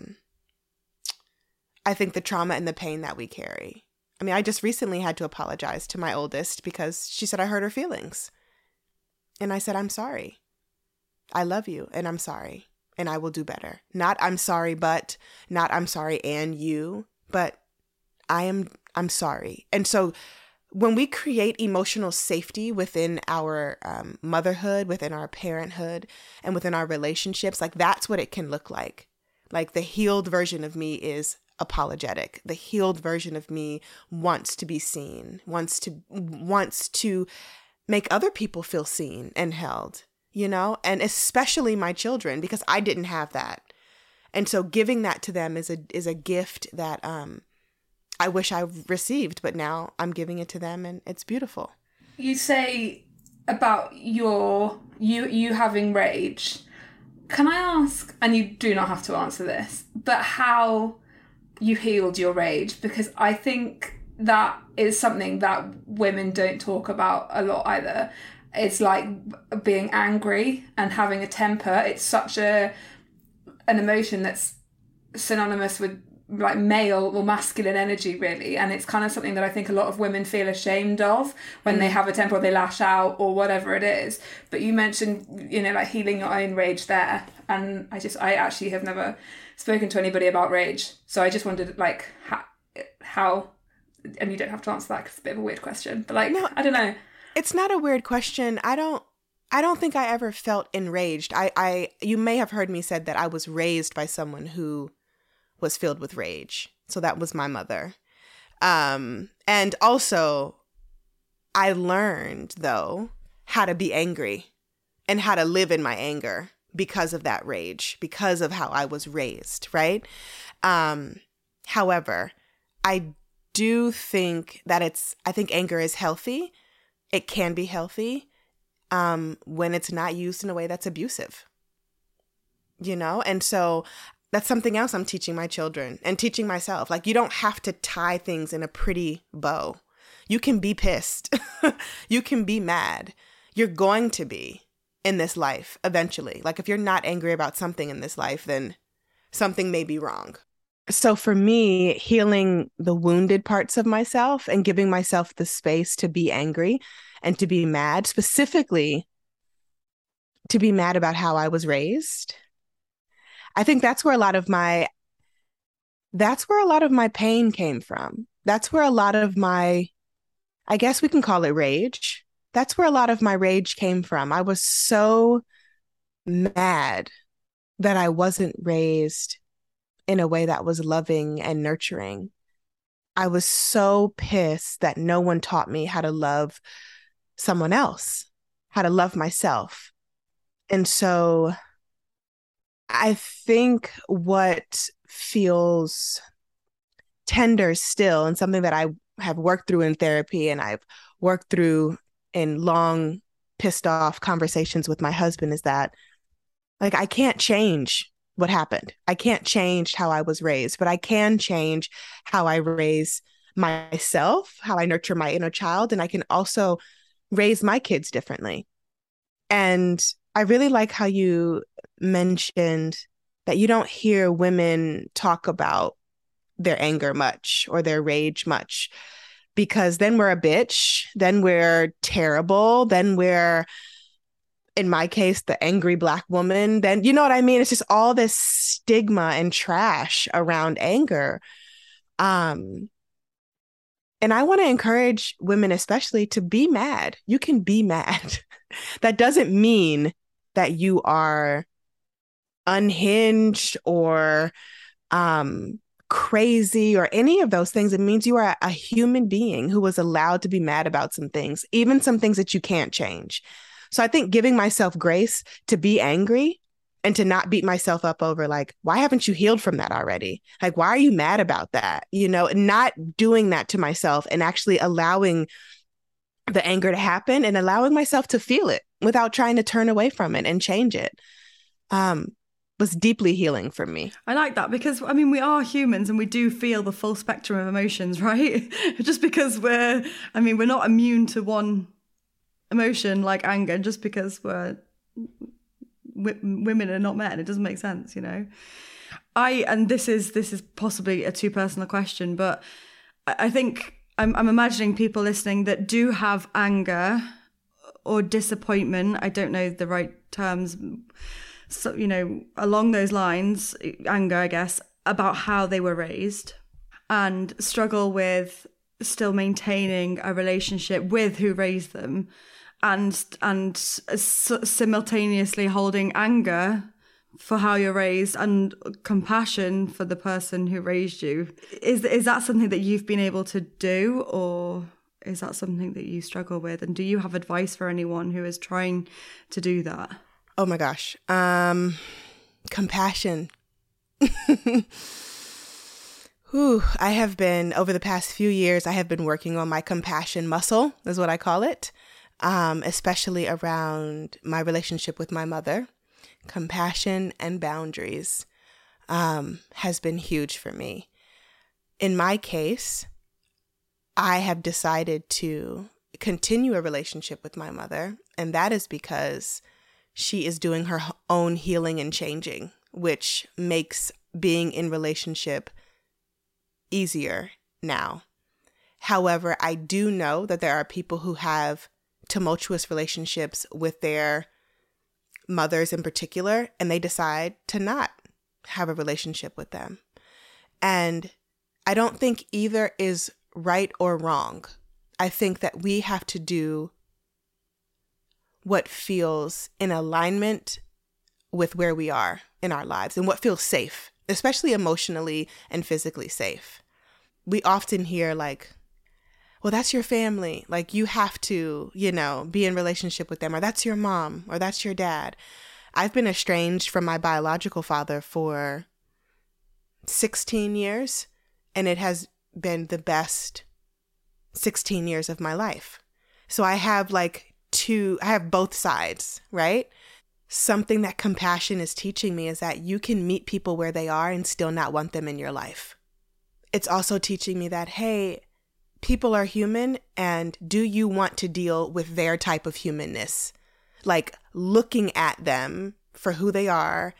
I think, the trauma and the pain that we carry. I mean, I just recently had to apologize to my oldest because she said I hurt her feelings. And I said, I'm sorry. I love you, and I'm sorry, and I will do better. Not I'm sorry, but, not I'm sorry and you, but I'm sorry. And so when we create emotional safety within our motherhood, within our parenthood, and within our relationships, like, that's what it can look like. Like, the healed version of me is apologetic. The healed version of me wants to be seen, wants to make other people feel seen and held, and especially my children, because I didn't have that. And so giving that to them is a gift that I wish I received, but now I'm giving it to them, and it's beautiful. You say about you having rage. Can I ask, and you do not have to answer this, but how you healed your rage? Because I think that is something that women don't talk about a lot either. It's like being angry and having a temper. It's such an emotion that's synonymous with like male or masculine energy, really. And it's kind of something that I think a lot of women feel ashamed of when they have a temper, or they lash out, or whatever it is. But you mentioned, like healing your own rage there. And I actually have never spoken to anybody about rage. So I just wondered, like, how, and you don't have to answer that because it's a bit of a weird question, but like, no, I don't know. It's not a weird question. I don't think I ever felt enraged. You may have heard me said that I was raised by someone who was filled with rage. So that was my mother. And also I learned, though, how to be angry and how to live in my anger because of that rage, because of how I was raised, right? However, I do think that I think anger is healthy. It can be healthy when it's not used in a way that's abusive, And so that's something else I'm teaching my children and teaching myself. Like, you don't have to tie things in a pretty bow. You can be pissed. You can be mad. You're going to be in this life eventually. Like, if you're not angry about something in this life, then something may be wrong. So for me, healing the wounded parts of myself and giving myself the space to be angry and to be mad, specifically to be mad about how I was raised, I think that's where a lot of my pain came from. That's where a lot of my, I guess we can call it rage. That's where a lot of my rage came from. I was so mad that I wasn't raised in a way that was loving and nurturing. I was so pissed that no one taught me how to love someone else, how to love myself. And so I think what feels tender still, and something that I have worked through in therapy and I've worked through in long pissed off conversations with my husband is that, like, I can't change what happened. I can't change how I was raised, but I can change how I raise myself, how I nurture my inner child, and I can also raise my kids differently. And I really like how you mentioned that you don't hear women talk about their anger much or their rage much, because then we're a bitch, then we're terrible, then we're, in my case, the angry Black woman, then, you know what I mean? It's just all this stigma and trash around anger. And I want to encourage women, especially, to be mad. You can be mad. That doesn't mean that you are unhinged or crazy or any of those things. It means you are a human being who was allowed to be mad about some things, even some things that you can't change. So I think giving myself grace to be angry and to not beat myself up over, like, why haven't you healed from that already? Like, why are you mad about that? You know, not doing that to myself and actually allowing the anger to happen and allowing myself to feel it without trying to turn away from it and change it was deeply healing for me. I like that because, I mean, we are humans and we do feel the full spectrum of emotions, right? Just because we're not immune to one emotion like anger, just because women are not men. It doesn't make sense, you know? And this is possibly a too personal question, but I think I'm imagining people listening that do have anger or disappointment. I don't know the right terms. So, you know, along those lines, anger, I guess, about how they were raised and struggle with still maintaining a relationship with who raised them and simultaneously holding anger for how you're raised and compassion for the person who raised you. Is that something that you've been able to do, or is that something that you struggle with? And do you have advice for anyone who is trying to do that? Oh my gosh. Compassion. I have been, over the past few years, I have been working on my compassion muscle, is what I call it, especially around my relationship with my mother. Compassion and boundaries has been huge for me. In my case, I have decided to continue a relationship with my mother, and that is because she is doing her own healing and changing, which makes being in relationship easier now. However, I do know that there are people who have tumultuous relationships with their mothers in particular, and they decide to not have a relationship with them. And I don't think either is right or wrong. I think that we have to do what feels in alignment with where we are in our lives and what feels safe, especially emotionally and physically safe. We often hear like, well, that's your family. Like, you have to, you know, be in relationship with them, or that's your mom, or that's your dad. I've been estranged from my biological father for 16 years, and it has been the best 16 years of my life. So I have I have both sides, right? Something that compassion is teaching me is that you can meet people where they are and still not want them in your life. It's also teaching me that, hey, people are human, and do you want to deal with their type of humanness? Like, looking at them for who they are,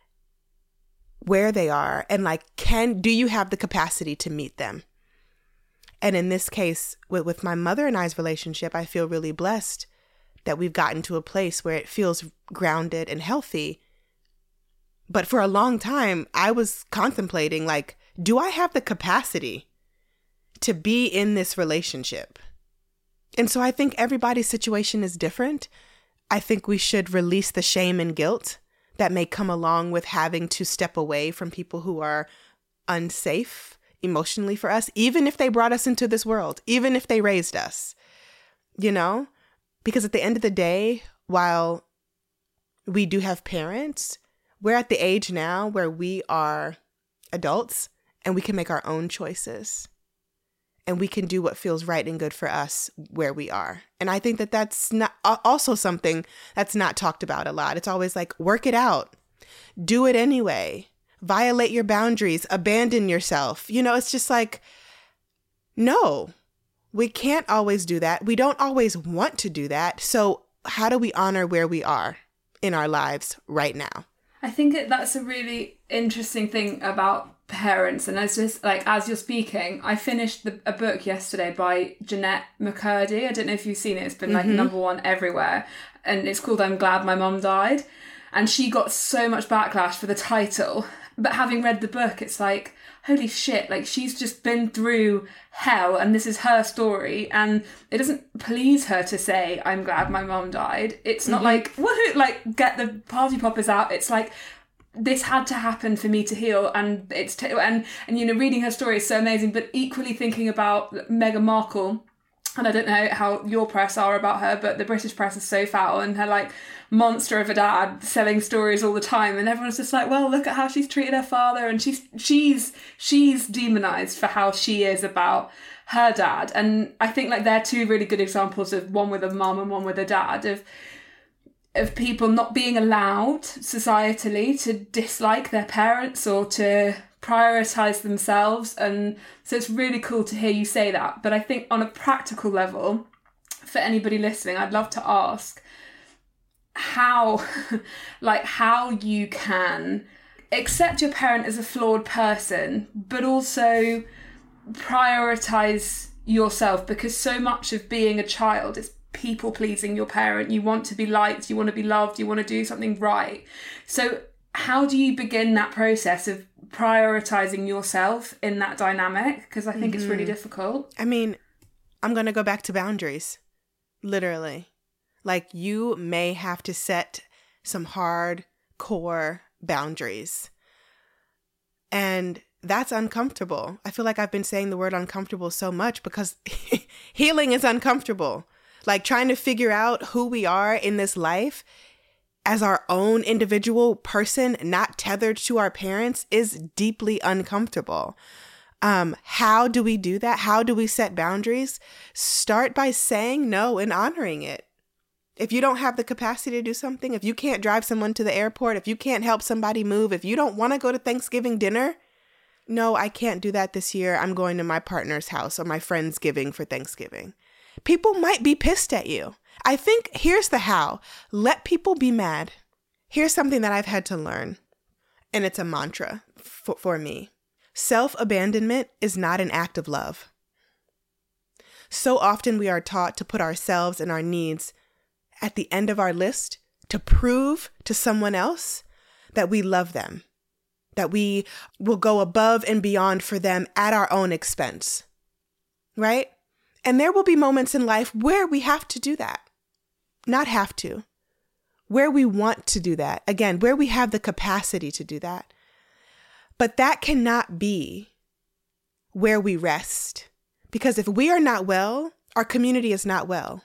where they are, and do you have the capacity to meet them? And in this case, with my mother and I's relationship, I feel really blessed that we've gotten to a place where it feels grounded and healthy. But for a long time, I was contemplating, do I have the capacity to be in this relationship? And so I think everybody's situation is different. I think we should release the shame and guilt that may come along with having to step away from people who are unsafe emotionally for us, even if they brought us into this world, even if they raised us, you know? Because at the end of the day, while we do have parents, we're at the age now where we are adults and we can make our own choices. and we can do what feels right and good for us where we are. And I think that that's not also something that's not talked about a lot. It's always like, work it out, do it anyway, violate your boundaries, abandon yourself. You know, it's just like, no, we can't always do that. We don't always want to do that. So how do we honor where we are in our lives right now? I think that's a really interesting thing about parents. And as you're speaking, I finished a book yesterday by Jeanette McCurdy. I don't know if you've seen it. It's been like number one everywhere. And it's called I'm Glad My Mum Died. And she got so much backlash for the title. But having read the book, it's like, holy shit, like she's just been through hell and this is her story. And it doesn't please her to say, I'm glad my mum died. It's not like, woohoo, like get the party poppers out. It's like, this had to happen for me to heal. And and you know, reading her story is so amazing, but equally thinking about Meghan Markle. And I don't know how your press are about her, but the British press is so foul, and her like monster of a dad selling stories all the time, and everyone's just like, well, look at how she's treated her father, and she's demonized for how she is about her dad. And I think like they're two really good examples of one with a mum and one with a dad of people not being allowed societally to dislike their parents or to prioritize themselves. And so it's really cool to hear you say that. But I think on a practical level, for anybody listening, I'd love to ask how you can accept your parent as a flawed person, but also prioritize yourself, because so much of being a child is people pleasing your parent. You want to be liked, you want to be loved, you want to do something right. So how do you begin that process of prioritizing yourself in that dynamic? Because I think it's really difficult. I mean, I'm going to go back to boundaries, literally. Like, you may have to set some hardcore boundaries. And that's uncomfortable. I feel like I've been saying the word uncomfortable so much because healing is uncomfortable. Like, trying to figure out who we are in this life as our own individual person, not tethered to our parents, is deeply uncomfortable. How do we do that? How do we set boundaries? Start by saying no and honoring it. If you don't have the capacity to do something, if you can't drive someone to the airport, if you can't help somebody move, if you don't want to go to Thanksgiving dinner, no, I can't do that this year. I'm going to my partner's house or my friend's giving for Thanksgiving. People might be pissed at you. I think here's the how. Let people be mad. Here's something that I've had to learn, and it's a mantra for me. Self-abandonment is not an act of love. So often we are taught to put ourselves and our needs at the end of our list to prove to someone else that we love them, that we will go above and beyond for them at our own expense, right? And there will be moments in life where we have to do that. Not have to. Where we want to do that. Again, where we have the capacity to do that. But that cannot be where we rest. Because if we are not well, our community is not well.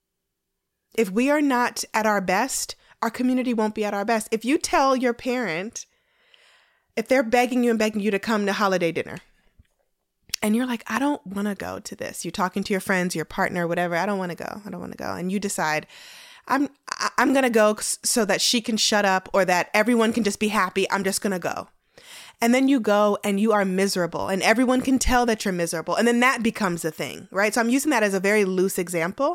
If we are not at our best, our community won't be at our best. If you tell your parent, if they're begging you to come to holiday dinner, and you're like, I don't want to go to this. You're talking to your friends, your partner, whatever. I don't want to go. And you decide, I'm going to go so that she can shut up or that everyone can just be happy. I'm just going to go. And then you go and you are miserable and everyone can tell that you're miserable. And then that becomes a thing, right? So I'm using that as a very loose example.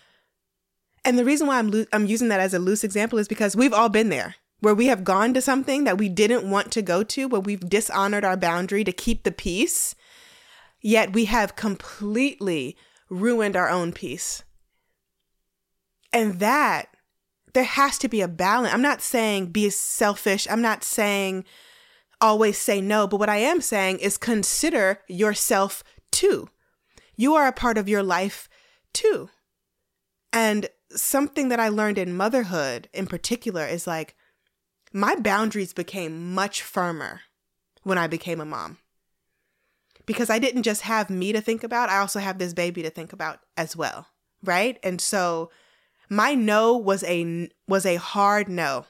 And the reason why I'm using that as a loose example is because we've all been there, where we have gone to something that we didn't want to go to, where we've dishonored our boundary to keep the peace. Yet we have completely ruined our own peace. And that, there has to be a balance. I'm not saying be selfish. I'm not saying always say no. But what I am saying is consider yourself too. You are a part of your life too. And something that I learned in motherhood in particular is like, my boundaries became much firmer when I became a mom. Because I didn't just have me to think about, I also have this baby to think about as well, right? And so my no was a hard no.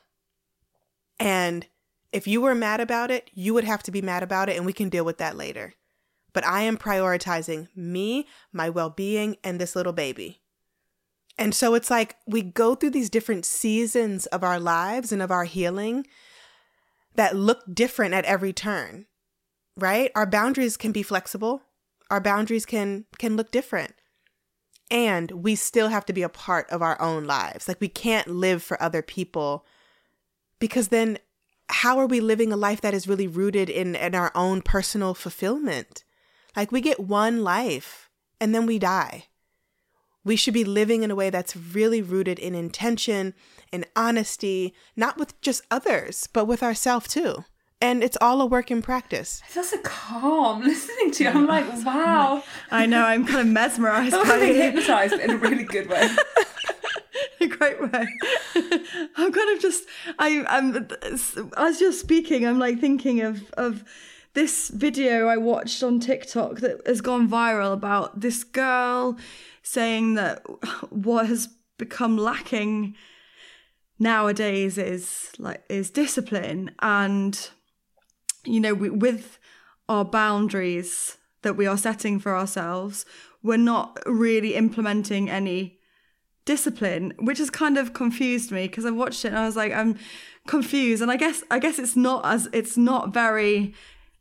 And if you were mad about it, you would have to be mad about it, and we can deal with that later. but I am prioritizing me, my well-being, and this little baby. And so it's like we go through these different seasons of our lives and of our healing that look different at every turn, right? Our boundaries can be flexible. Our boundaries can look different. And we still have to be a part of our own lives. Like we can't live for other people, because then how are we living a life that is really rooted in our own personal fulfillment? Like we get one life and then we die. We should be living in a way that's really rooted in intention and honesty, not with just others, but with ourselves too. And it's all a work in practice. I feel so calm listening to you. I'm like, wow. I know, I'm kind of mesmerised I'm by being you. hypnotised in a really good way. In a great way. I'm kind of just, I'm as you're speaking, I'm like thinking of this video I watched on TikTok that has gone viral about this girl saying that what has become lacking nowadays is discipline. And, you know, with our boundaries that we are setting for ourselves, we're not really implementing any discipline, which has kind of confused me, because I watched it and I was like, I'm confused. And I guess it's not very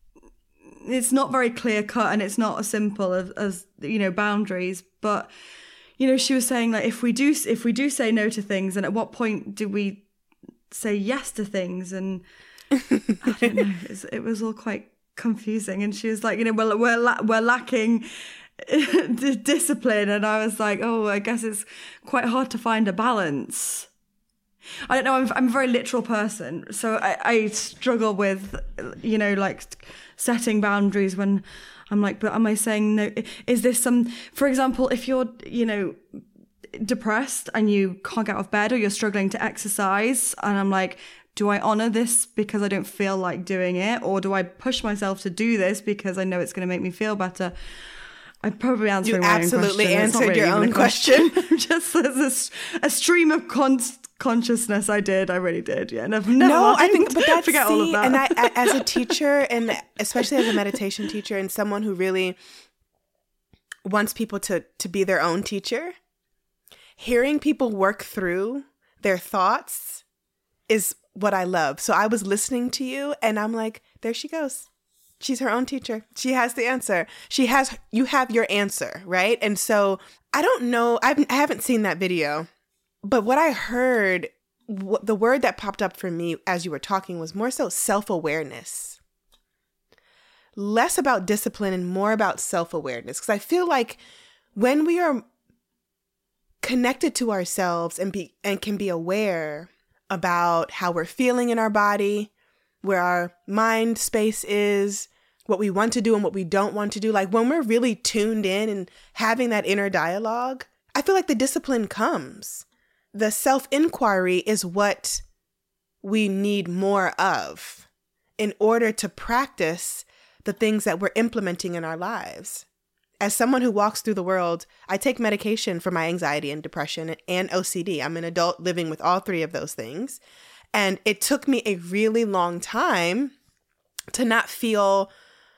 clear cut, and it's not as simple as you know, boundaries. But you know, she was saying like, if we do say no to things, and at what point do we say yes to things? And I don't know, it was all quite confusing. And she was like, you know, well, we're lacking discipline. And I was like, oh, I guess it's quite hard to find a balance. I don't know, I'm a very literal person, so I struggle with, you know, like setting boundaries when I'm like, but am I saying no? Is this for example, if you're, you know, depressed and you can't get out of bed, or you're struggling to exercise, and I'm like, do I honor this because I don't feel like doing it, or do I push myself to do this because I know it's going to make me feel better? I probably answered my own question. You absolutely answered your own question. Just as a stream of consciousness, I really did. Yeah, never I think, but that's forget all of that. And I, as a teacher, and especially as a meditation teacher, and someone who really wants people to be their own teacher, hearing people work through their thoughts is what I love. So I was listening to you, and I'm like, there she goes. She's her own teacher. She has the answer. You have your answer, right? And so I don't know. I haven't seen that video, but what I heard, the word that popped up for me as you were talking was more so self-awareness. Less about discipline and more about self-awareness. Because I feel like when we are connected to ourselves and can be aware about how we're feeling in our body, where our mind space is, what we want to do and what we don't want to do. Like when we're really tuned in and having that inner dialogue, I feel like the discipline comes. The self-inquiry is what we need more of in order to practice the things that we're implementing in our lives. As someone who walks through the world, I take medication for my anxiety and depression and OCD. I'm an adult living with all three of those things. And it took me a really long time to not feel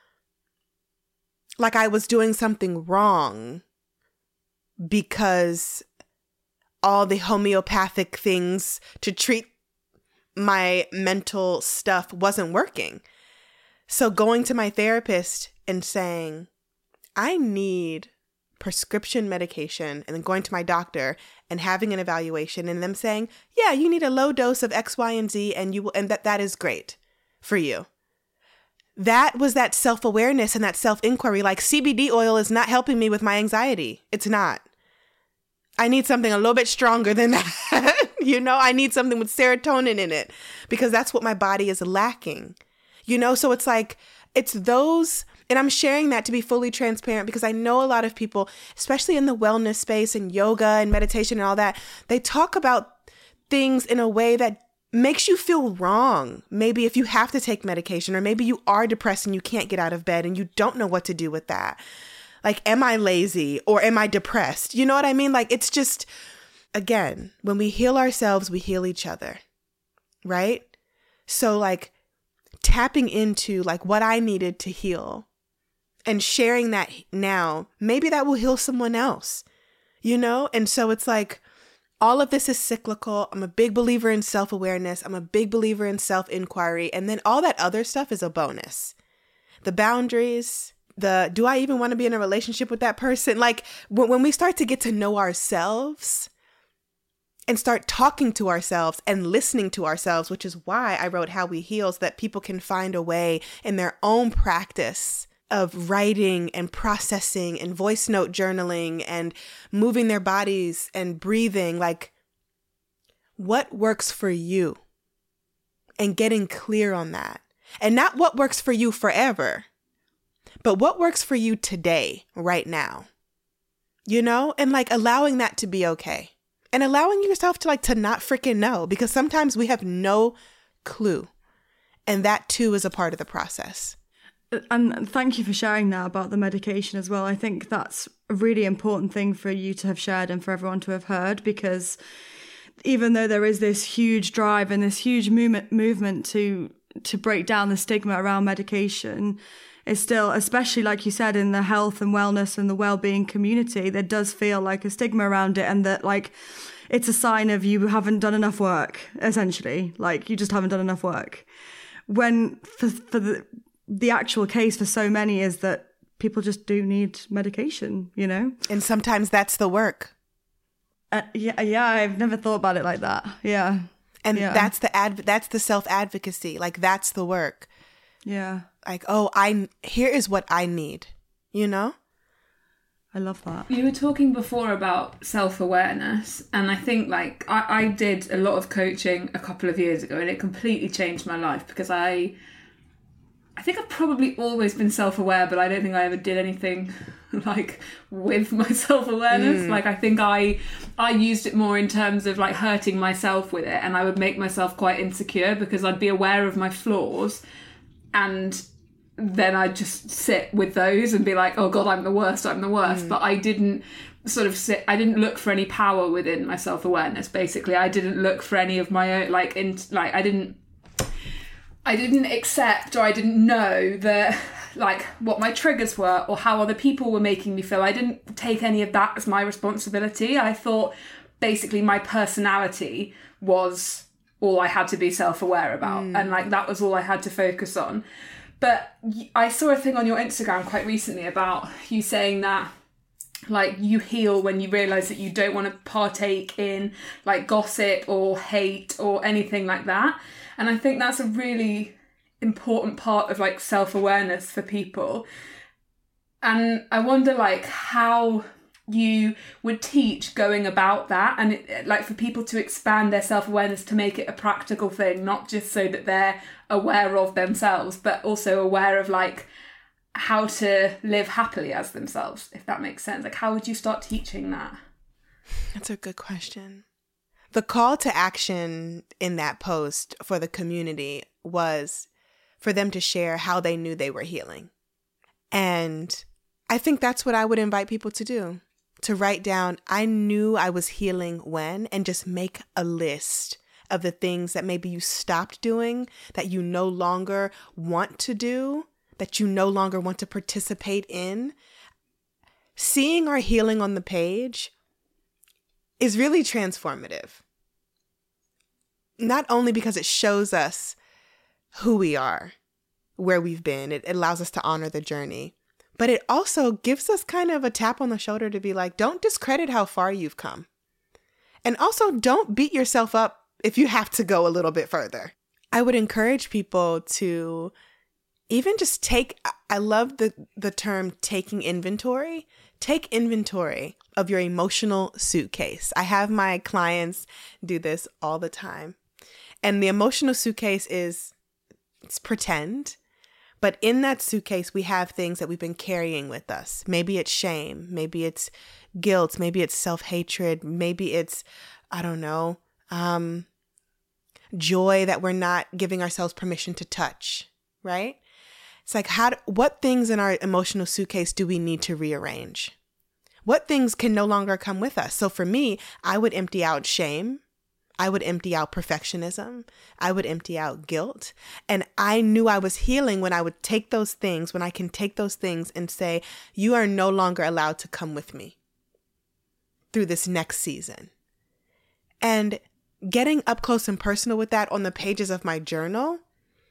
like I was doing something wrong because all the homeopathic things to treat my mental stuff wasn't working. So going to my therapist and saying, I need prescription medication, and then going to my doctor and having an evaluation and them saying, yeah, you need a low dose of X, Y, and Z, and that is great for you. That was that self-awareness and that self-inquiry. Like CBD oil is not helping me with my anxiety. It's not. I need something a little bit stronger than that. You know, I need something with serotonin in it because that's what my body is lacking. You know, so it's like, it's those. And I'm sharing that to be fully transparent because I know a lot of people, especially in the wellness space and yoga and meditation and all that, they talk about things in a way that makes you feel wrong. Maybe if you have to take medication, or maybe you are depressed and you can't get out of bed and you don't know what to do with that. Like, am I lazy or am I depressed? You know what I mean? Like, it's just, again, when we heal ourselves, we heal each other, right? So like tapping into like what I needed to heal and sharing that now, maybe that will heal someone else, you know? And so it's like, all of this is cyclical. I'm a big believer in self-awareness. I'm a big believer in self-inquiry. And then all that other stuff is a bonus. The boundaries, do I even want to be in a relationship with that person? Like when we start to get to know ourselves and start talking to ourselves and listening to ourselves, which is why I wrote How We Heal, so that people can find a way in their own practice of writing and processing and voice note journaling and moving their bodies and breathing, like what works for you and getting clear on that. And not what works for you forever, but what works for you today, right now, you know, and like allowing that to be okay and allowing yourself to not freaking know, because sometimes we have no clue. And that too is a part of the process. And thank you for sharing that about the medication as well. I think that's a really important thing for you to have shared and for everyone to have heard, because even though there is this huge drive and this huge movement to break down the stigma around medication, it's still, especially like you said, in the health and wellness and the well-being community, there does feel like a stigma around it, and that like it's a sign of you haven't done enough work, essentially. Like you just haven't done enough work. When for the actual case for so many is that people just do need medication, you know? And sometimes that's the work. Yeah, I've never thought about it like that. Yeah. And that's the self-advocacy. Like that's the work. Yeah. Like, here is what I need, you know? I love that. You were talking before about self-awareness, and I think like I did a lot of coaching a couple of years ago, and it completely changed my life, because I think I've probably always been self-aware, but I don't think I ever did anything like with my self-awareness. Like I think I used it more in terms of like hurting myself with it, and I would make myself quite insecure because I'd be aware of my flaws, and then I'd just sit with those and be like, oh God, I'm the worst. But I didn't I didn't look for any power within my self-awareness. Basically, I didn't look for any of my own, I didn't accept, or I didn't know like what my triggers were or how other people were making me feel. I didn't take any of that as my responsibility. I thought basically my personality was all I had to be self-aware about. And like that was all I had to focus on. But I saw a thing on your Instagram quite recently about you saying that like you heal when you realise that you don't want to partake in like gossip or hate or anything like that. And I think that's a really important part of like self-awareness for people. And I wonder like how you would teach going about that, and like for people to expand their self-awareness to make it a practical thing, not just so that they're aware of themselves, but also aware of like how to live happily as themselves, if that makes sense. Like how would you start teaching that? That's a good question. The call to action in that post for the community was for them to share how they knew they were healing. And I think that's what I would invite people to do, to write down, I knew I was healing when, and just make a list of the things that maybe you stopped doing, that you no longer want to do, that you no longer want to participate in. Seeing our healing on the page is really transformative. Not only because it shows us who we are, where we've been, it allows us to honor the journey, but it also gives us kind of a tap on the shoulder to be like, don't discredit how far you've come. And also don't beat yourself up if you have to go a little bit further. I would encourage people to even just I love the term taking inventory. Take inventory of your emotional suitcase. I have my clients do this all the time. And the emotional suitcase it's pretend. But in that suitcase, we have things that we've been carrying with us. Maybe it's shame. Maybe it's guilt. Maybe it's self-hatred. Maybe it's, I don't know, joy that we're not giving ourselves permission to touch, right? It's like, what things in our emotional suitcase do we need to rearrange? What things can no longer come with us? So for me, I would empty out shame. I would empty out perfectionism. I would empty out guilt. And I knew I was healing when I would take those things, when I can take those things and say, you are no longer allowed to come with me through this next season. And getting up close and personal with that on the pages of my journal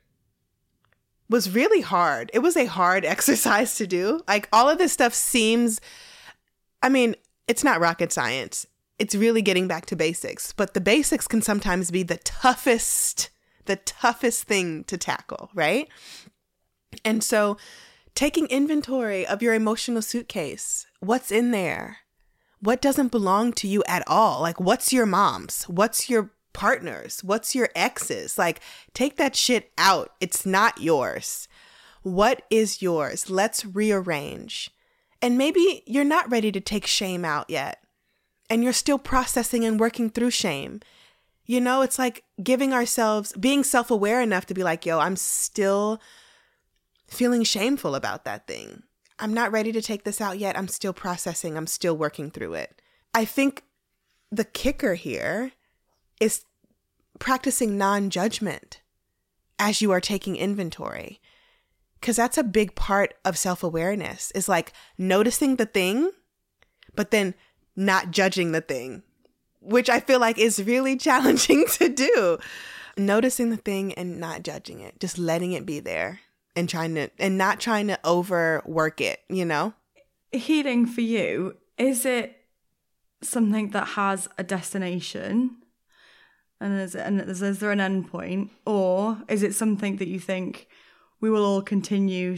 was really hard. It was a hard exercise to do. Like, all of this stuff seems, I mean, it's not rocket science. It's really getting back to basics. But the basics can sometimes be the toughest thing to tackle, right? And so taking inventory of your emotional suitcase, what's in there? What doesn't belong to you at all? Like, what's your mom's? What's your partner's? What's your ex's? Like, take that shit out. It's not yours. What is yours? Let's rearrange. And maybe you're not ready to take shame out yet, and you're still processing and working through shame. You know, it's like giving ourselves, being self-aware enough to be like, yo, I'm still feeling shameful about that thing. I'm not ready to take this out yet. I'm still processing. I'm still working through it. I think the kicker here is practicing non-judgment as you are taking inventory. Because that's a big part of self-awareness, is like noticing the thing, but then not judging the thing, which I feel like is really challenging to do. Noticing the thing and not judging it, just letting it be there and not trying to overwork it, you know? Healing for you, is it something that has a destination? And is there an end point? Or is it something that you think we will all continue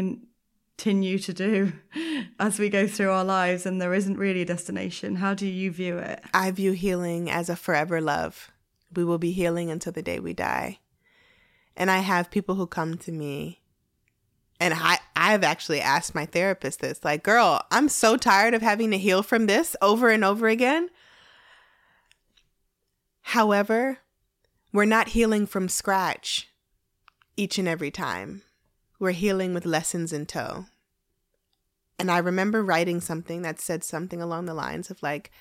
to do as we go through our lives, and there isn't really a destination? How do you view it? I view healing as a forever love. We will be healing until the day we die. And I have people who come to me, and I've actually asked my therapist this, like, girl, I'm so tired of having to heal from this over and over again. However, we're not healing from scratch each and every time. We're healing with lessons in tow. And I remember writing something that said something along the lines of like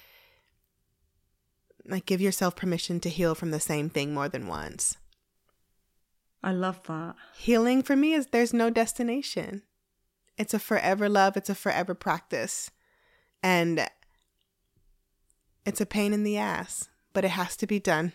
give yourself permission to heal from the same thing more than once. I love that. Healing for me is there's no destination. It's a forever love. It's a forever practice. And it's a pain in the ass, but it has to be done.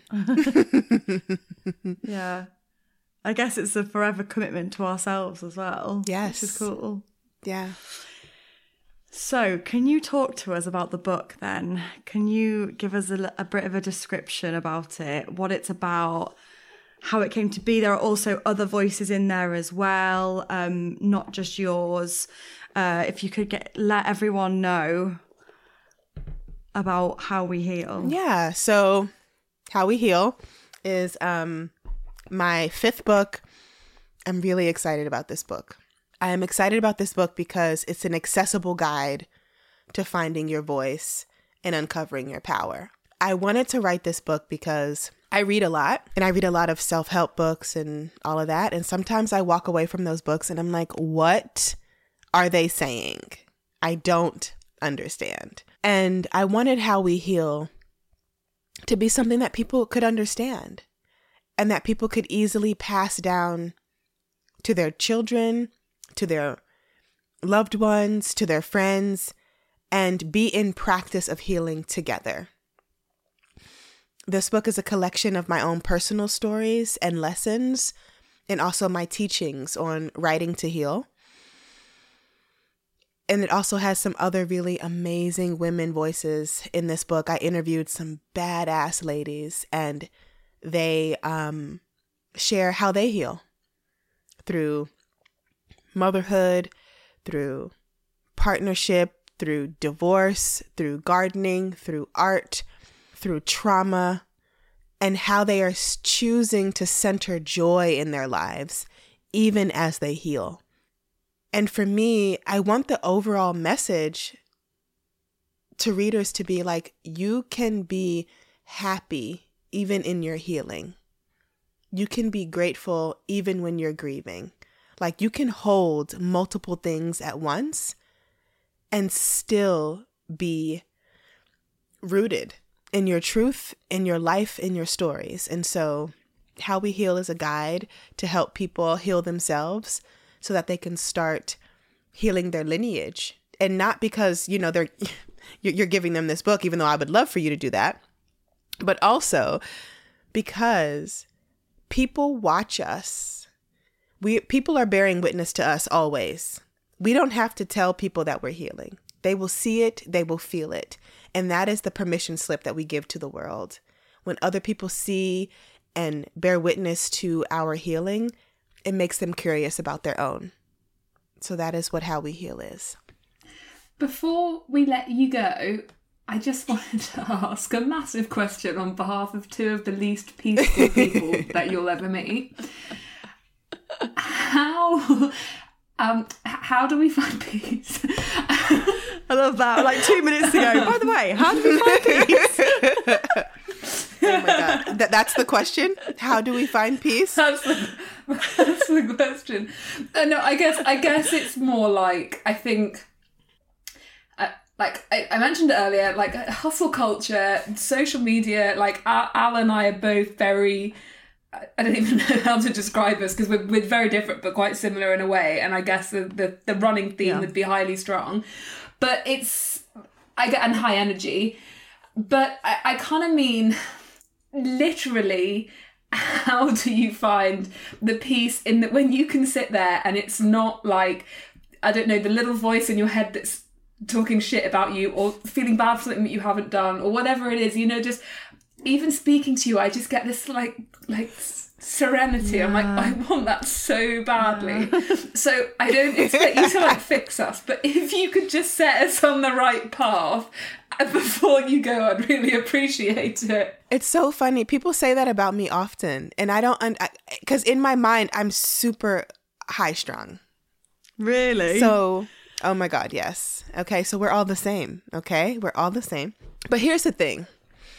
Yeah. I guess it's a forever commitment to ourselves as well. Yes. Which is cool. Yeah. So can you talk to us about the book then? Can you give us a bit of a description about it, what it's about, how it came to be? There are also other voices in there as well, not just yours. If you could let everyone know about How We Heal. Yeah. So How We Heal is my 5th book. I'm really excited about this book. I am excited about this book because it's an accessible guide to finding your voice and uncovering your power. I wanted to write this book because I read a lot, and I read a lot of self-help books and all of that. And sometimes I walk away from those books and I'm like, what are they saying? I don't understand. And I wanted How We Heal to be something that people could understand and that people could easily pass down to their children, to their loved ones, to their friends, and be in practice of healing together. This book is a collection of my own personal stories and lessons, and also my teachings on writing to heal. And it also has some other really amazing women voices in this book. I interviewed some badass ladies, and they share how they heal through motherhood, through partnership, through divorce, through gardening, through art, through trauma, and how they are choosing to center joy in their lives, even as they heal. And for me, I want the overall message to readers to be like, you can be happy even in your healing. You can be grateful even when you're grieving. Like, you can hold multiple things at once and still be rooted in your truth, in your life, in your stories. And so How We Heal is a guide to help people heal themselves so that they can start healing their lineage. And not because, you know, you're giving them this book, even though I would love for you to do that, but also because people watch us. People are bearing witness to us always. We don't have to tell people that we're healing. They will see it, they will feel it. And that is the permission slip that we give to the world. When other people see and bear witness to our healing, it makes them curious about their own. So that is what How We Heal is. Before we let you go, I just wanted to ask a massive question on behalf of two of the least peaceful people that you'll ever meet. How do we find peace? I love that. Like 2 minutes ago. By the way, how do we find peace? Oh my God. That's the question? How do we find peace? That's the question. No, I guess it's more like, I think, like I mentioned earlier, like hustle culture, social media, like Al and I are both very, I don't even know how to describe us because we're very different but quite similar in a way. And I guess the running theme would be highly strong. But and high energy. But I kind of mean, literally, how do you find the peace in that when you can sit there and it's not like, I don't know, the little voice in your head that's talking shit about you or feeling bad for something that you haven't done or whatever it is, you know, just even speaking to you, I just get this like serenity. I'm like, I want that so badly. So I don't expect you to like fix us, but if you could just set us on the right path before you go, I'd really appreciate it. It's so funny. People say that about me often, and I don't, because in my mind, I'm super high strung. Really? So, oh my God, yes. Okay, so we're all the same. Okay, we're all the same. But here's the thing.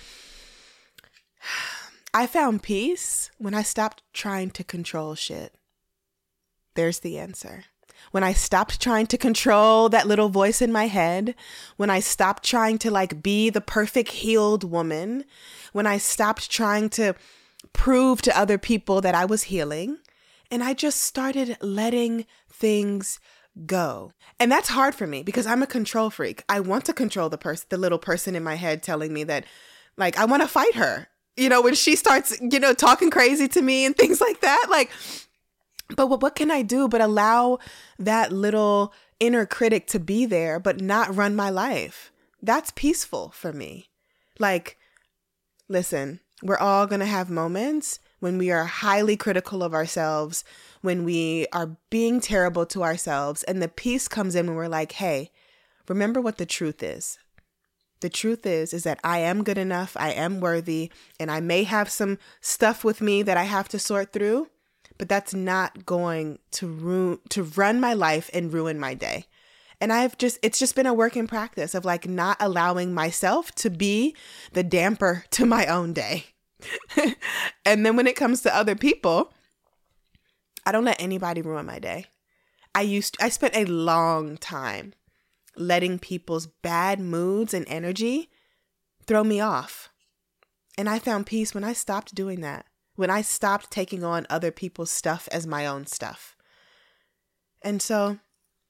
I found peace when I stopped trying to control shit. There's the answer. When I stopped trying to control that little voice in my head, when I stopped trying to like be the perfect healed woman, when I stopped trying to prove to other people that I was healing, and I just started letting things go. And that's hard for me because I'm a control freak. I want to control the little person in my head telling me that, like, I want to fight her. You know, when she starts, you know, talking crazy to me and things like that, like, but what can I do but allow that little inner critic to be there, but not run my life? That's peaceful for me. Like, listen, we're all going to have moments when we are highly critical of ourselves, when we are being terrible to ourselves, and the peace comes in when we're like, hey, remember what the truth is. The truth is that I am good enough, I am worthy, and I may have some stuff with me that I have to sort through, but that's not going to run my life and ruin my day. And it's just been a work in practice of like not allowing myself to be the damper to my own day. And then when it comes to other people, I don't let anybody ruin my day. I spent a long time letting people's bad moods and energy throw me off. And I found peace when I stopped doing that, when I stopped taking on other people's stuff as my own stuff. And so,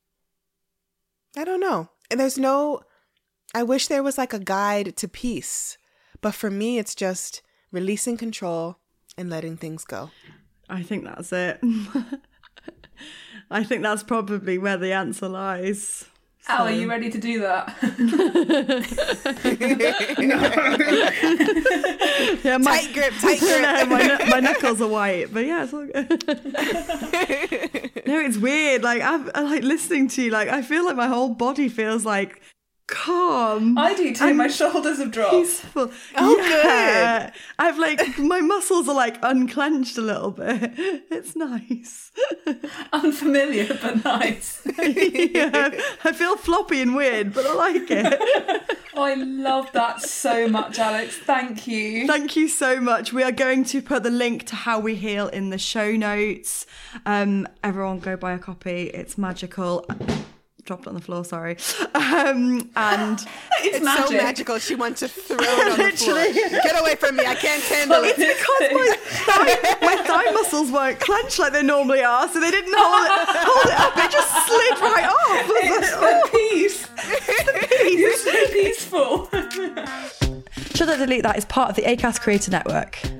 I don't know. I wish there was like a guide to peace. But for me, it's just releasing control and letting things go. I think that's it. I think that's probably where the answer lies. So. Al, are you ready to do that? Yeah, tight grip. No, my knuckles are white, but yeah, it's all good. No, it's weird. Like I like listening to you. Like I feel like my whole body feels like calm. I do too. My shoulders have dropped. Peaceful. Oh, yeah. Good. I've like my muscles are like unclenched a little bit. It's nice. Unfamiliar but nice. Yeah, I feel floppy and weird, but I like it. Oh, I love that so much, Alex. Thank you. Thank you so much. We are going to put the link to How We Heal in the show notes. Everyone go buy a copy. It's magical. dropped it on the floor, sorry. And It's So magical. She wants to throw it on the floor. Get away from me. I can't handle it. it's because my thigh muscles weren't clenched like they normally are, so they didn't hold it up. It just slid right off. It's so peaceful. Should I Delete That is part of the Acast Creator Network.